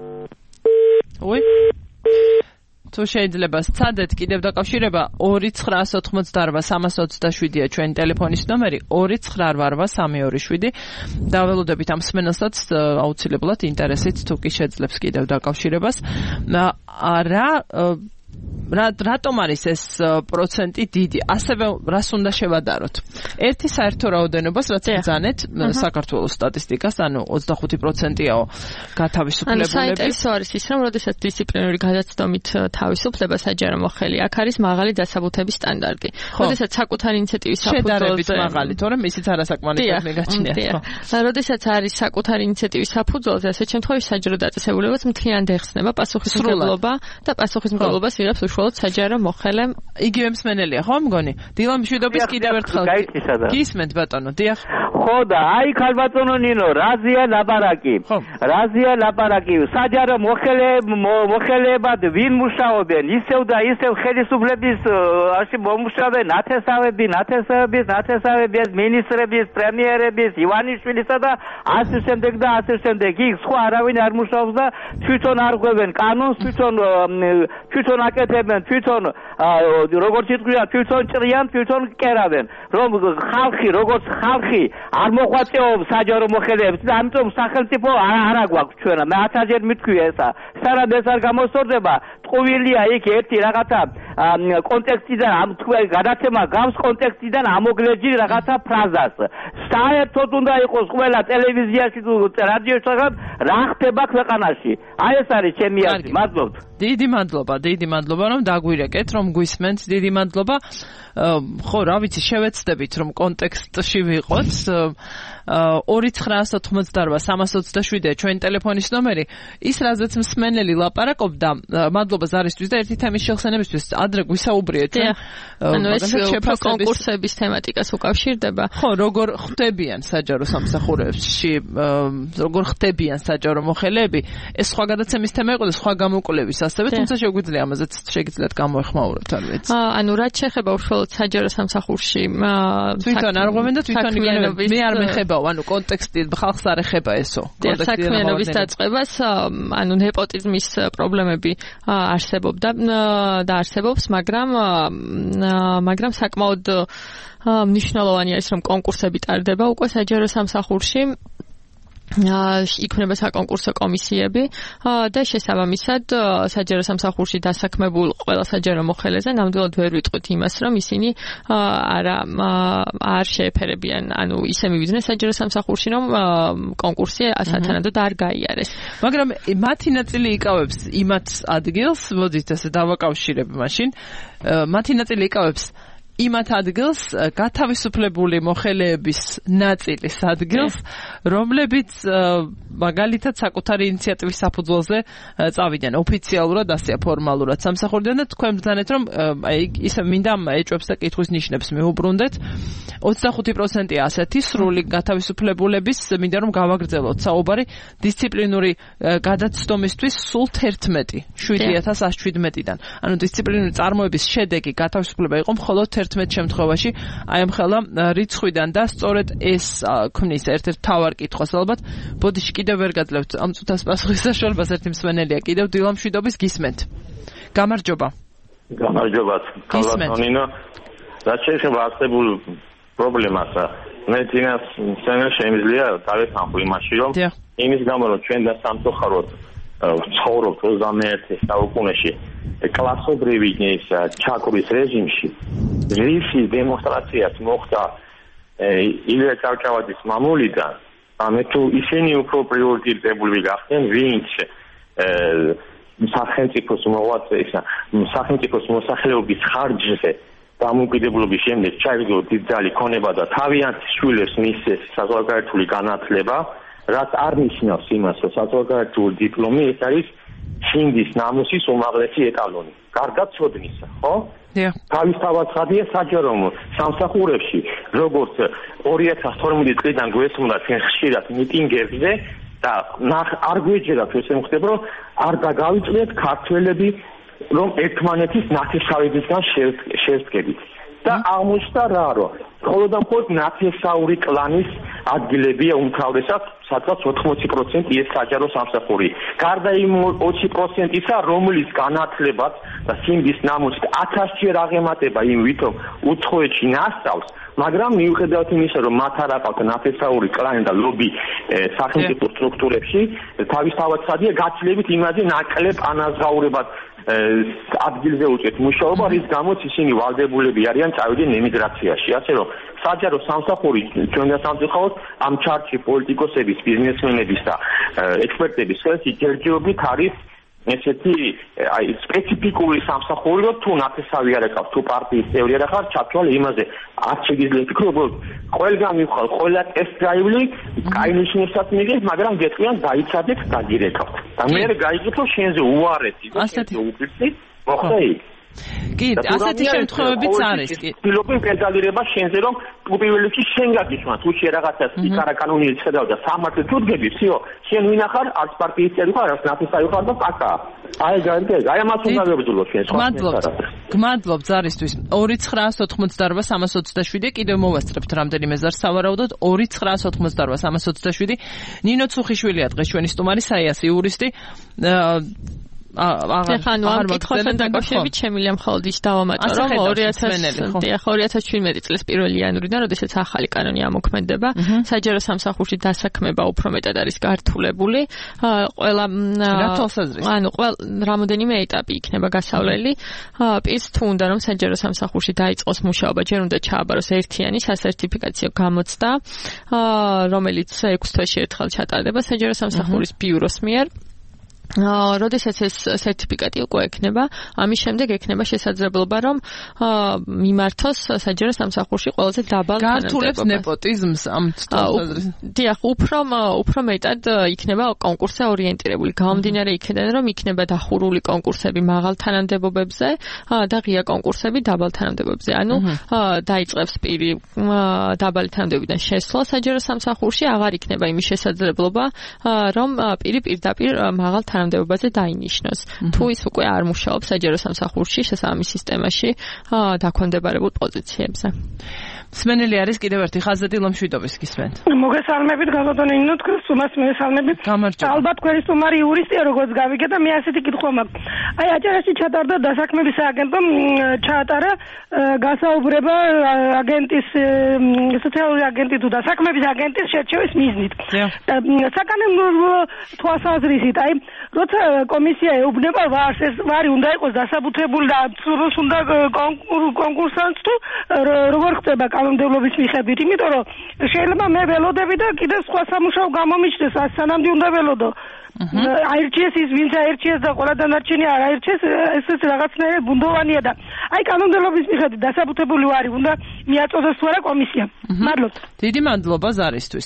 თუ შეიძლება სცადეთ კიდევ დაკავშირება 2988327-ია ჩვენი ტელეფონის ნომერი 2988327. დაველოდებით ამ მსმენელსაც აუცილებლად ინტერესით თუ კი შეძლებს კიდევ დაკავშირებას. რატომ არის ეს პროცენტი დიდი? ასევე რას უნდა შევადაროთ? ერთი საერთო რაოდენობას, რაც ბრძანეთ საქართველოს სტატისტიკას, ანუ 25%-ია გათავისუფლებულები. ანუ საინტერესო არის ის, რომ როდესაც დისციპლინური გადაცდომით თავისუფლება საჯარო მოხელი, აქ არის მაღალი დასაბუთების სტანდარტი. როდესაც საკუთარი ინიციატივის საფუძველზე მაღალი, თორემ ისიც არასაკმარისად მეგაჩნია. როდესაც არის საკუთარი ინიციატივის საფუძველზე, ასეთ შემთხვევაში საჯარო დაწესებულებაც მთლიანად ეხსნება პასუხისმგებლობა და პასუხისმგებლობას იღებს უშუალოდ საჯარო მოხელემ. იგივე მსმენელია, ხო მგონი? დილამშვიდობის კიდევ ერთხელ. გისმენთ ბატონო, დიახ. ხო და აი ქალბატონო ნინო, რაზია ლაპარაკი? რაზია ლაპარაკი? საჯარო მოხელებად ვინ მუშაობენ? ისევ და ისევ ხელისუფლების ასე მომუშავენ ნათესავების, მინისტრების, პრემიერების, ივანიშვილისა და ასე შემდეგ და ასე შემდეგ. იქ სხვა არავინ არ მუშაობს და თვითონ არ ღვევენ კანონს, თვითონ აკეთებენ, თვითონ როგორც იტყვიან, თვითონ ჭრიან, თვითონ კერავენ. რომ ხალხი, როგორც ხალხი არ მოხვაწეობს საჯარო მოხელეებს და ამიტომ სახელმწიფო არ აგვაქვს ჩვენა. მე 1000-ჯერ მithქვი ესა. სანამ ეს არ გამოსწორდება, ტყუილია იქ ერთი რაღაცა კონტექსტიდან ამ თქვენ გადაცემა გავს კონტექსტიდან ამოგლეჯი რაღაცა ფრაზას. საერთოდ უნდა იყოს ყველა ტელევიზიაში თუ რადიოში რა ხდება ქვეყანაში. აი ეს არის ჩემი აზრი. მადლობთ. დიდი მადლობა, რომ დაგვირეკეთ, რომ გვისმენთ. დიდი მადლობა. ხო, რა ვიცი, შევეცდებით, რომ კონტექსტში ვიყოთ. 2988327-ია ჩვენი ტელეფონის ნომერი. ის რაზეც მსმენელი ლაპარაკობდა, მადლობა ზარისთვის და ერთი თემის შეხსენებისთვის. ადრე გვისაუბრიეთ ჩვენ. ანუ ეს კონკურსების თემატიკას უკავშირდება. ხო, როგორ ხდებიან საჯარო სამსახურებში, როგორ ხდებიან საჯარო მოხელეები. ეს სხვა გადაცემის თემა იყო და სხვა გამოკვლევის ასევე, თუმცა შეგვიძლია ამაზეც შეგიძლიათ გამოეხმაუროთ, არ ვიცი. ანუ რაც შეეხება უშუალოდ საჯარო სამსახურში, თვითონ არ ღვევენ და თვითონ იგონებენ. მე არ მეხებაო, ანუ კონტექსტი ხალხს არ ეხება ესო. საქმიანობის დაწყებას, ანუ ნეპოტიზმის პრობლემები არსებობდა და არსებობს, მაგრამ საკმაოდ მნიშვნელოვანი არის, რომ კონკურსები ტარდება უკვე საჯარო სამსახურში. იქნება საკონკურსო კომისიები და შესაბამისად საჯარო სამსახურში დასაქმებულ ყველა საჯარო მოხელეზე ნამდვილად ვერ ვიტყვით იმას, რომ ისინი არ შეეფერებიან, ანუ ისე მივიდნენ საჯარო სამსახურში, რომ კონკურსი სათანადოდ არ გაიარეს. მაგრამ მათი ნაწილი იკავებს იმათ ადგილს, მოდით ასე დავაკავშირებ მაშინ, მათი ნაწილი იკავებს იმათ ადგილს, გათავისუფლებული მოხელეების ნაწილის ადგილს, რომლებიც მაგალითად საკუთარი ინიციატივის საფუძველზე წავიდნენ ოფიციალურად, ასეა ფორმალურად სამსახურიდან და თქვენ ბრძანეთ, რომ ისე მინდა ეჭვებს და კითხვის ნიშნებს მივუბრუნდეთ. 25% ასეთი სრული გათავისუფლებულების მინდა რომ გავაგრძელოთ საუბარი დისციპლინური გადაცდომისთვის სულ 11 7117-დან. ანუ დისციპლინური წარმოების შედეგი გათავისუფლება იყო მხოლოდ 11 შემთხვევაში, აი ამ ხელა რიცხვიდან და სწორედ ეს ქმნის ერთ-ერთ მთავარ კითხვას ალბათ. ბოდიში კიდევ ვერ გაძლევთ ამ წუთას პასუხის საშუალებას, ერთი მსმენელია კიდევ დილამშვიდობის გისმენთ. გამარჯობა. გამარჯობათ. კალათონინო. რაც შეეხება არსებულ პრობლემას, მე თინას შემიძლია დავეთანხმო იმაში, რომ იმის გამო რომ ჩვენ და სამწუხაროდ ცხოვრობთ 21 საუკუნეში კლასობრივი ჩაკრის რეჟიმში, რის დემონსტრაციას მოხდა ილია ჭავჭავაძის მამულიდან, ამე თუ ისინი უფრო პრიორიტეტული გახდნენ, ვინც სახელმწიფოს მოღვაწეებისა, სახელმწიფოს მოსახლეობის ხარჯზე დამოუკიდებლობის შემდეგ ჩაიგდო დიდძალი ქონება და თავიანთ შვილებს მისცეს საზღვარგარეთული განათლება, რაც არ ნიშნავს იმას, რომ საზღვარგარეთული დიპლომი ეს არის შინდის ნამუსის უმაღლესი ეტალონი. გარდა ცოდნისა, ხო? თავისთავად ხადია საჯარო სამსახურებში, როგორც 2012 წლიდან გვესმოდა ჩვენ ხშირად მიტინგებზე და არ გვეჯერათ ესე მოხდება, რომ არ დაგავიწყდეთ ქართველები, რომ ერთმანეთის ნათესავებისგან შევსდგებით. და აღმოჩნდა რა, რომ მხოლოდ და მხოლოდ ნათესაური კლანის ადგილებია უმთავრესად, სადაც 80% ეს საჯარო სამსახური. გარდა იმ 20%-ისა, რომლის განათლებაც და სიმდის ნამუსით 1000-ჯერ აღემატება იმ ვითომ უცხოეთში ნასწავს, მაგრამ მიუხედავად იმისა, რომ მათ არ აყავთ ნათესაური კლანი და ლობი სახელმწიფო სტრუქტურებში, თავისთავად ხადია გაცილებით იმაზე ნაკლებ ანაზღაურებად ადგილზე უწევთ მუშაობა, რის გამოც ისინი ვალდებულები არიან წავიდნენ ემიგრაციაში. ასე რომ საჯარო სამსახური ჩვენ და სამწუხაროდ ამ ჩარტში პოლიტიკოსების, ბიზნესმენების და ექსპერტების ხელში ჯერჯერობით არის ესეთი აი სპეციფიკური სამსახური, რომ თუ ნათესავი არ აკავთ, თუ პარტიის წევრი არ ხარ, ჩათვალე იმაზე არ შეგიძლიათ ფიქრობ, ყველგან მივხვალ, ყველა ტესტ გაივლი, კაი ნიშნებსაც მიგეთ, მაგრამ გეტყვიან დაიცადეთ, დაგირეკავთ. და მე გაიგეთ, რომ შენზე უარეთი და შენზე უფრთხი მოხდა იქ. კი, ასეთი შემთხვევებიც არის. კი. ფილოპინ პედალირება შენზე, რომ პირველ რიგში შენ გაგიშვან, თუ შე რაღაცას იკარა კანონიერი ხედავ და სამართლით უთგები, всё, შენ ვინ ახარ, არც პარტიის წევრი ხარ, არც ნათესავი ხარ და პაკა. აი გაიგე, აი ამას უნდა ვებრძოლო ჩვენ სხვა. გმადლობთ ზარისთვის. 2988327 კიდევ მოვასწრებთ რამდენიმე ზარს სავარაუდოდ 2988327 ნინო ცუხიშვილია დღეს ჩვენი სტუმარი, საიასი იურისტი. ახლა ამ კითხვასთან დაკავშირებით შემიძლია მხოლოდ ის დავამატო, რომ 2017 წლის 1 იანვრიდან, როდესაც ახალი კანონი ამოქმედება, საჯარო სამსახურში დასაქმება უფრო მეტად არის გართულებული. ყველა ანუ რამოდენიმე ეტაპი იქნება გასავლელი. პირს თუ უნდა რომ საჯარო სამსახურში დაიწყოს მუშაობა, ჯერ უნდა ჩააბაროს ერთიანი სასერტიფიკაციო გამოცდა, რომელიც 6 თვეში ერთხელ ჩატარდება საჯარო სამსახურის ბიუროს მიერ. როდესაც ეს სერტიფიკატი უკვე ექნება, ამის შემდეგ ექნება შესაძლებლობა, რომ მიმართოს საჯარო სამსახურში ყველაზე დაბალ გართულებს ნეპოტიზმს ამ თვალსაზრისით. დიახ, უფრო მეტად იქნება კონკურსზე ორიენტირებული. გამომდინარე იქედან, რომ იქნება დახურული კონკურსები მაღალ თანამდებობებზე და ღია კონკურსები დაბალ თანამდებობებზე. ანუ დაიწყებს პირი დაბალი თანამდებობიდან შესვლა საჯარო სამსახურში, აღარ იქნება იმის შესაძლებლობა, რომ პირი პირდაპირ მაღალ თანამდებობაზე დაინიშნოს. თუ ის უკვე არ მუშაობს საჯარო სამსახურში, შესაბამის სისტემაში დაქვემდებარებულ პოზიციებზე. მსმენელი არის კიდევ ერთი ხაზეთი ლომშვიდობის გისმენთ. მოგესალმებით გალოდონი ნინო თქვენს სტუმარს მოგესალმებით. ალბათ თქვენი სტუმარი იურისტია როგორც გავიგე და მე ასეთი კითხვა მაქვს. აი აჭარაში ჩატარდა დასაქმების სააგენტომ ჩაატარა გასაუბრება აგენტის სოციალური აგენტი თუ დასაქმების აგენტის შერჩევის მიზნით. საკანონმდებლო თვალსაზრისით აი როცა კომისია ეუბნება ვარს ეს ვარი უნდა იყოს დასაბუთებული და სურს უნდა კონკურსანტს თუ როგორ ხდება კანონმდებლობის მიხედვით, იმიტომ რომ შეიძლება მე ველოდები და კიდევ სხვა სამუშაო გამომიჩნდეს, სანამდე უნდა ველოდო. აირჩიეს ის, ვინც აირჩიეს და ყველა დანარჩენი არ აირჩიეს, ეს რაღაცნაირად ბუნდოვანია და აი კანონმდებლობის მიხედვით დასაბუთებული ვარი უნდა მიაწოდოს თუ არა კომისიამ. მადლობთ. დიდი მადლობა ზარისთვის.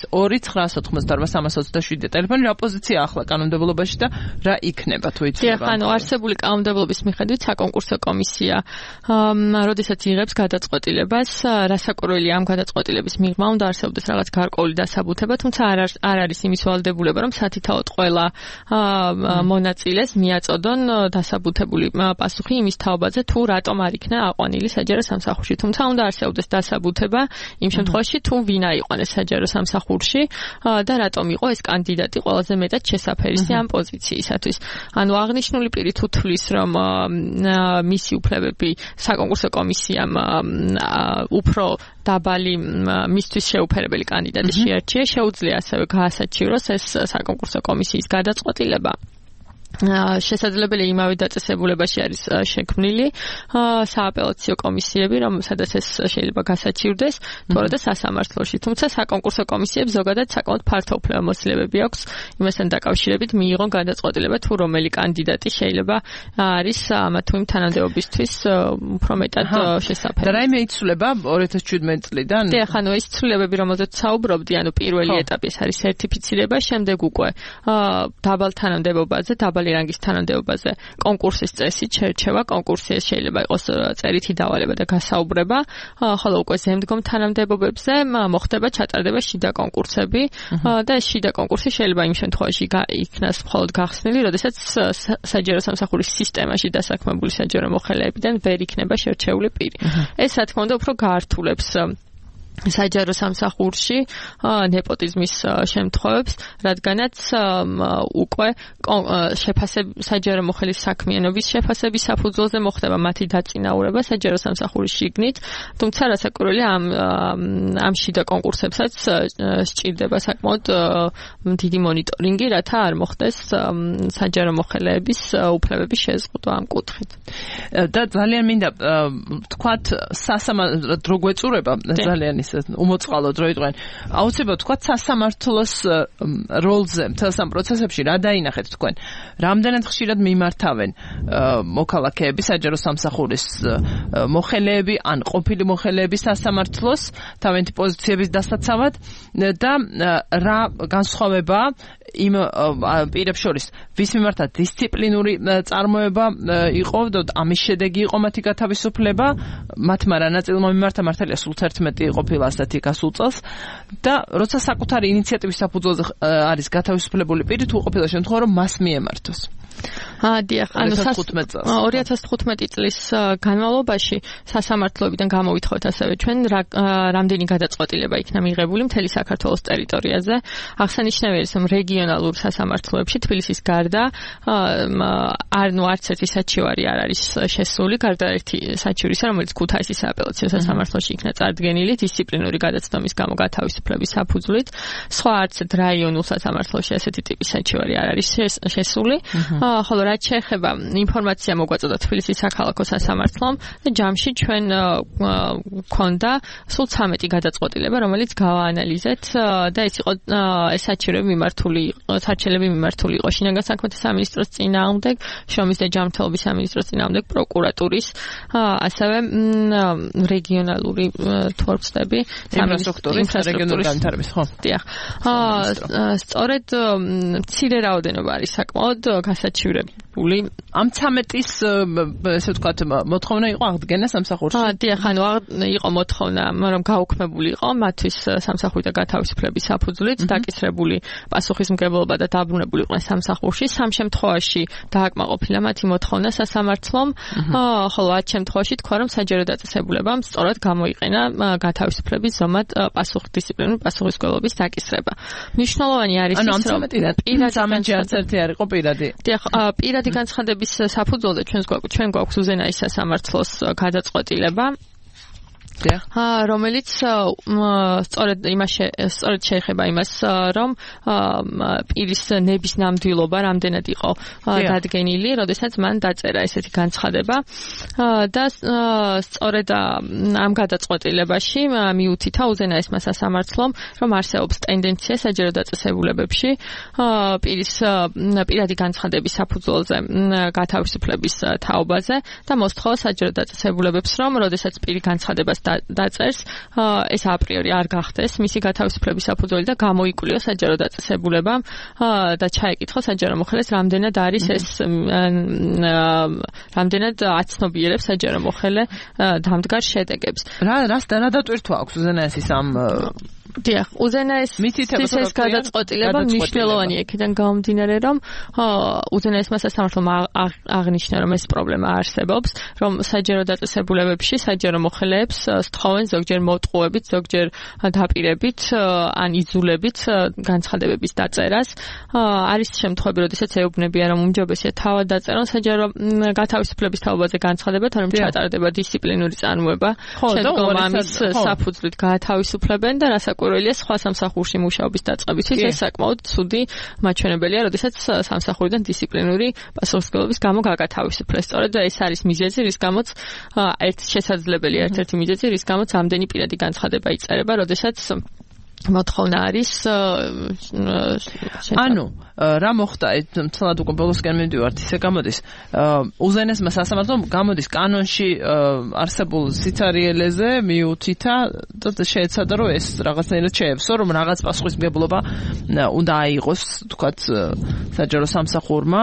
2-988-327 ტელეფონი რა პოზიცია ახლა კანონმდებლობაში და რა იქნება თუ იცნება? ანუ არსებული კანონმდებლობის მიხედვით საკონკურსო კომისია როდესაც იღებს გადაწყვეტილებას, რასაკვირველია ამ გადაწყვეტილების მიღმა უნდა არსებობდეს რაღაც გარკვეული დასაბუთება, თუმცა არ არის იმის ვალდებულება, რომ სათითაოდ ყველა მონაწილეს მიაწოდონ დასაბუთებული პასუხი იმის თაობაზე, თუ რატომ არ იქნა აყვანილი საჯარო სამსახურში. თუმცა უნდა არსებობდეს დასაბუთება იმ შემთხვევაში, თუ ვინ აიყვანეს საჯარო სამსახურში და რატომ იყო ეს კანდიდატი ყველაზე მეტად შესაფერისი ამ პოზიციისათვის. ანუ აღნიშნული პირი თუ თვლის, რომ მისი უფლებები საკონკურსო კომისიამ უფრო დაბალი მისთვის შეუფერებელი კანდიდატი შეარჩია, შეუძლია ასევე გაასაჩივროს ეს საკონკურსო კომისიის გადაწყვეტილება. შესაძლებელია იმავე დაწესებულებაში არის შექმნილი სააპელაციო კომისიები, რომელსაც ეს შეიძლება გასაჩივრდეს, თორე და სასამართლოში. თუმცა საკონკურსო კომისიებს ზოგადად საკმაოდ ფართო უფლებამოსილებები აქვს იმასთან დაკავშირებით მიიღონ გადაწყვეტილება, თუ რომელი კანდიდატი შეიძლება არის ამა თუ იმ თანამდებობისთვის უფრო მეტად შესაძლებელი. და რაიმე იცვლება 2017 წლიდან? დიახ, ანუ ეს ცვლილებები, რომელზეც საუბრობდი, ანუ პირველი ეტაპი ეს არის სერტიფიცირება, შემდეგ უკვე დაბალ თანამდებობაზე, დაბალი რანგის თანამდებობაზე კონკურსის წესით შერჩევა, კონკურსი შეიძლება იყოს წერითი დავალება და გასაუბრება, ხოლო უკვე ზემდგომ თანამდებობებზე მოხდება ჩატარდება შიდა კონკურსები და ეს შიდა კონკურსი შეიძლება იმ შემთხვევაში იქნას მხოლოდ გახსნილი, როდესაც საჯარო სამსახურის სისტემაში დასაქმებული საჯარო მოხელეებიდან ვერ იქნება შერჩეული პირი. ეს რა თქმა უნდა უფრო გაართულებს საჯარო სამსახურში ნეპოტიზმის შემთხვევებს, რადგანაც უკვე საჯარო მოხელის საქმიანობის შეფასების საფუძველზე მოხდება მათი დაწინაურება საჯარო სამსახურის შიგნით, თუმცა რასაკვირველია ამ შიდა კონკურსებსაც სჭირდება საკმაოდ დიდი მონიტორინგი, რათა არ მოხდეს საჯარო მოხელეების უფლებების შეზღუდვა ამ კუთხით. და ძალიან მინდა თქვათ სასამართლო გვეწურება ძალიან უმოწყალო დრო იყვნენ. აუცილებლად თქვა სასამართლოს როლზე მთელს ამ პროცესებში რა დაინახეთ თქვენ? რამდენად ხშირად მიმართავენ მოქალაქეები საჯარო სამსახურის მოხელეები ან ყოფილი მოხელეები სასამართლოს თავენთი პოზიციების დასაცავად და რა განსხვავება იმ პირებს შორის ვის მიმართად დისციპლინური წარმოება იყო და ამის შედეგი იყო მათი გათავისუფლება, მათმა რა ნაწილმა მიმართა, მართალია სულ 11 ყოფილა ასეთი გასულ წელს და როცა საკუთარი ინიციატივის საფუძველზე არის გათავისუფლებული პირი, თუ ყოფილა შემთხვევა რომ მას მიემართოს. დიახ, ანუ 2015 წლის განმავლობაში სასამართლოებიდან გამოვითხოვეთ ასევე ჩვენ რამდენი გადაწყვეტილება იქნა მიღებული მთელი საქართველოს ტერიტორიაზე. აღსანიშნავია ის, რომ რეგიონალურ სასამართლოებში თბილისის გარდა არც ერთი საჩივარი არ არის შესული, გარდა ერთი საჩივრისა, რომელიც ქუთაისის სააპელაციო სასამართლოში იქნა წარდგენილი დისციპლინური გადაცნობის გამო გათავისუფლების საფუძვლით. სხვა არც რაიონულ სასამართლოში ასეთი ტიპის საჩივარი არ არის შესული. ხოლო რაც შეეხება ინფორმაცია მოგვაწოდა თბილისის საქალაქო სასამართლომ და ჯამში ჩვენ გვქონდა სულ 13 გადაწყვეტილება, რომელიც გავაანალიზეთ და ეს იყო საჩივრები მიმართული იყო შინაგან საქმეთა სამინისტროს წინააღმდეგ, შრომის და ჯანმრთელობის სამინისტროს წინააღმდეგ, პროკურატურის, ასევე რეგიონალური თორცდები, ინფრასტრუქტურის რეგიონალური განვითარების, ხო? დიახ. სწორედ მცირე რაოდენობა არის საკმაოდ გასაჩივრებული. ამ 13-ის ესე ვთქვათ მოთხოვნა იყო აღდგენა სამსახურში? დიახ, ანუ იყო მოთხოვნა, რომ გაუქმებული იყო მათთვის სამსახური და გათავისუფლების საფუძვლით, დაკისრებული პასუხის პასუხისმგებლობა და დაბრუნებული იყვნენ სამსახურში. სამ შემთხვევაში დააკმაყოფილა მათი მოთხოვნა სასამართლომ, ხოლო 10 შემთხვევაში თქვა, რომ საჯარო დაწესებულებამ სწორად გამოიყენა გათავისუფლების ზომად დისციპლინური პასუხისმგებლობის დაკისრება. მნიშვნელოვანი არის ის, რომ პირადი განცხადების საფუძველზე ჩვენ გვაქვს უზენაეს სასამართლოს გადაწყვეტილება, რომელიც სწორედ შეეხება იმას, რომ პირის ნების ნამდვილობა რამდენად იყო დადგენილი, როდესაც მან დაწერა ესეთი განცხადება და სწორედ ამ გადაწყვეტილებაში მიუთითა უზენაესმა სასამართლომ, რომ არსებობს ტენდენცია საჯარო დაწესებულებებში პირადი განცხადების საფუძველზე გათავისუფლების თაობაზე და მოსთხოვა საჯარო დაწესებულებებს, რომ როდესაც პირი განცხადებას დაწერს, ეს აპრიორი არ გახდეს მისი გათავისუფლების საფუძველი და გამოიკვლიო საჯარო დაწესებულებამ და ჩაეკითხა საჯარო მოხელეს რამდენად არის ეს რამდენად აცნობიერებს საჯარო მოხელე დამდგარ შედეგებს. რა დატვირთვა აქვს უზენაესის ამ დიახ, უზენაესის ეს გადაწყვეტილება მნიშვნელოვანია იქიდან გამომდინარე, რომ უზენაესმა სასამართლომ აღნიშნა, რომ ეს პრობლემა არსებობს, რომ საჯარო დაწესებულებებში საჯარო მოხელეებს სთხოვენ ზოგჯერ მოტყუებით, ზოგჯერ დაპირებით ან იძულებით განცხადებების დაწერას. არის შემთხვევები, როდესაც ეუბნებიან, რომ უმჯობესია თავად დაწერონ საჯარო გათავისუფლების თაობაზე განცხადება, თორემ ჩატარდება დისციპლინური წარმოება, შემდგომ ამის საფუძვლით გაათავისუფლებენ და რასაკვირველია სხვა სამსახურში მუშაობის დაწყებისთვის ეს საკმაოდ ცუდი მაჩვენებელია, როდესაც სამსახურიდან დისციპლინური პასუხისმგებლობის გამო გაგათავისუფლეს. სწორედ ეს არის მიზეზი, რის გამოც ერთ-ერთი მიზეზი, რის გამოც ამდენი პირადი განცხადება იწერება, როდესაც მოთხოვნა არის ანუ რა მოხდა თლად უკვე ბოლოსკენ მივდივართ ისე გამოდის უზენაესმა სასამართლომ გამოდის კანონში არსებულ სიცარიელეზე მიუთითა და შეეცადა რომ ეს რაღაცნაირად შეეცო რომ რაღაც პასუხისმგებლობა უნდა აიღოს თქვათ საჯარო სამსახურმა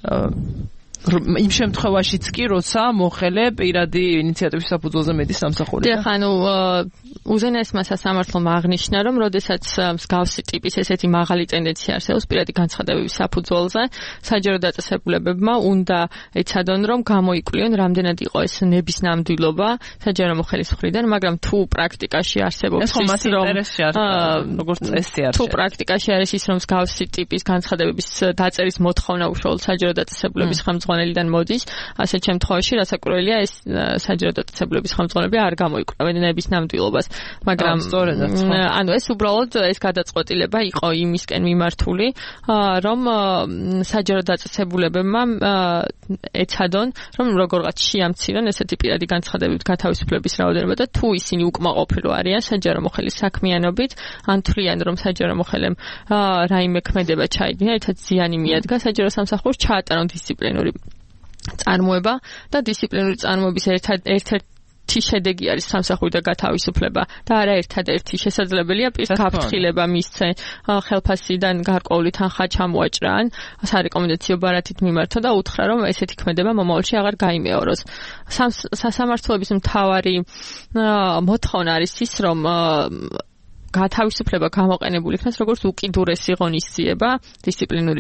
იმ შემთხვევაშიც კი როცა მოხელე პირადი ინიციატივის საფუძველზე მედის სამსახური. დიახ, ანუ უზენაესმა სასამართლომ აღნიშნა, რომ როდესაც მსგავსი ტიპის ესეთი მაღალი ტენდენცია არსებობს პირადი განცხადებების საფუძველზე, საჯარო დაწესებულებებმა უნდა ეცადონ, რომ გამოიკვლიონ რამდენად იყო ეს ნების ნამდვილობა საჯარო მოხელის მხრიდან, მაგრამ თუ პრაქტიკაში არსებობს ის, რომ როგორც წესი არის. თუ პრაქტიკაში არის ის, რომ მსგავსი ტიპის განცხადებების დაწერის მოთხოვნა უშუალოდ საჯარო დაწესებულების ხელმძღვანელიდან მოდის, ასეთ შემთხვევაში რასაკვირველია ეს საჯარო დაწესებულების ხელმძღვანელები არ გამოიკვლევენ ნების ნამდვილობას. მაგრამ ანუ ეს უბრალოდ ეს გადაწყვეტილება იყო იმისკენ მიმართული, რომ საჯარო დაწესებულებებმა ეცადონ, რომ როგორღაც შეამცირონ ესეთი პირადი განცხადებებით გათავისუფლების რაოდენობა და თუ ისინი უკმაყოფილო არიან საჯარო მოხელის საქმიანობით, ან თვლიან, რომ საჯარო მოხელემ რაიმე ქმედება ჩაიდინა, ერთად ზიანი მიადგა საჯარო სამსახურს, ჩაატარონ დისციპლინური წარმოება და დისციპლინური წარმოების ერთ-ერთი შედეგი არის სამსახურიდან გათავისუფლება და არა ერთადერთი შესაძლებელია პირს გაფრთხილება მისცე ხელფასიდან გარკვეული თანხა ჩამოაჭრა ან სარეკომენდაციო ბარათით მიმართა და უთხრა რომ ესეთი ქმედება მომავალში აღარ გაიმეოროს. სასამართლოების მთავარი მოთხოვნა არის ის, რომ გათავისუფლება გამოყენებული იქნას როგორც უკიდურესი ღონისძიება დისციპლინური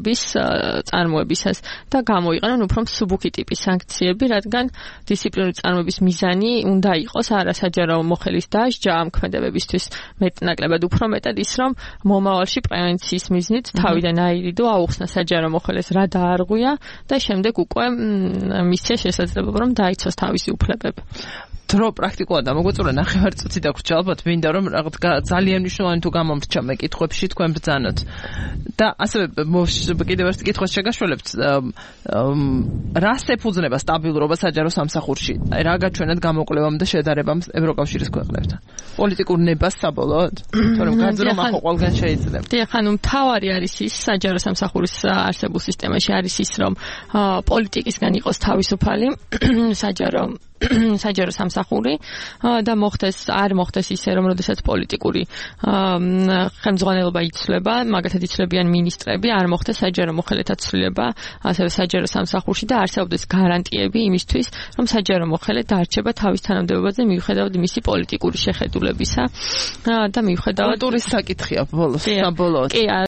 წარმოებისას და გამოიყენონ უფრო მსუბუქი ტიპის სანქციები, რადგან დისციპლინური წარმოების მიზანი უნდა იყოს არასაჯარო მოხელის დასჯა ამ ქმედებებისთვის მეტნაკლებად უფრო მეტად ის, რომ მომავალში პრევენციის მიზნით თავიდან აირიდო აუხსნა საჯარო მოხელეს რა დაარღვია და შემდეგ უკვე მისცეს შესაძლებლობა რომ დაიცვას თავისი უფლებები. დრო პრაქტიკულად ამოგვეწურა ნახევარწუთი დაგვრჩა ალბათ მინდა რომ რაღაც ძალიან მნიშვნელოვანი თუ გამომრჩა მეკითხვებში თქვენ ბრძანოთ და ასევე კიდევ ერთ კითხვას შეგაშველებთ რას ეფუძნება სტაბილურობა საჯარო სამსახურში რა გაჩვენათ გამოკვლევამ და შედარებამ ევროკავშირის ქვეყნებთან პოლიტიკურ ნებას საბოლოოდ თორემ გაძრომა ხო ყველგან შეიძლება დიახ ანუ მთავარი არის ის საჯარო სამსახურის არსებულ სისტემაში არის ის რომ პოლიტიკისგან იყოს თავისუფალი საჯარო სამსახური და არ მოხდეს ისე რომ როდესაც პოლიტიკური ხელმძღვანელობა იცვლება, მაგათად იცვლებიან მინისტრები, არ მოხდეს საჯარო მოხელეთა ცვლილება, ასევე საჯარო სამსახურში და არსებობდეს გარანტიები იმისთვის, რომ საჯარო მოხელე დარჩება თავის თანამდებობაზე მიუხედავად მისი პოლიტიკური შეხედულებისა და მიუხედავად კულტურის საკითხია ბოლოს.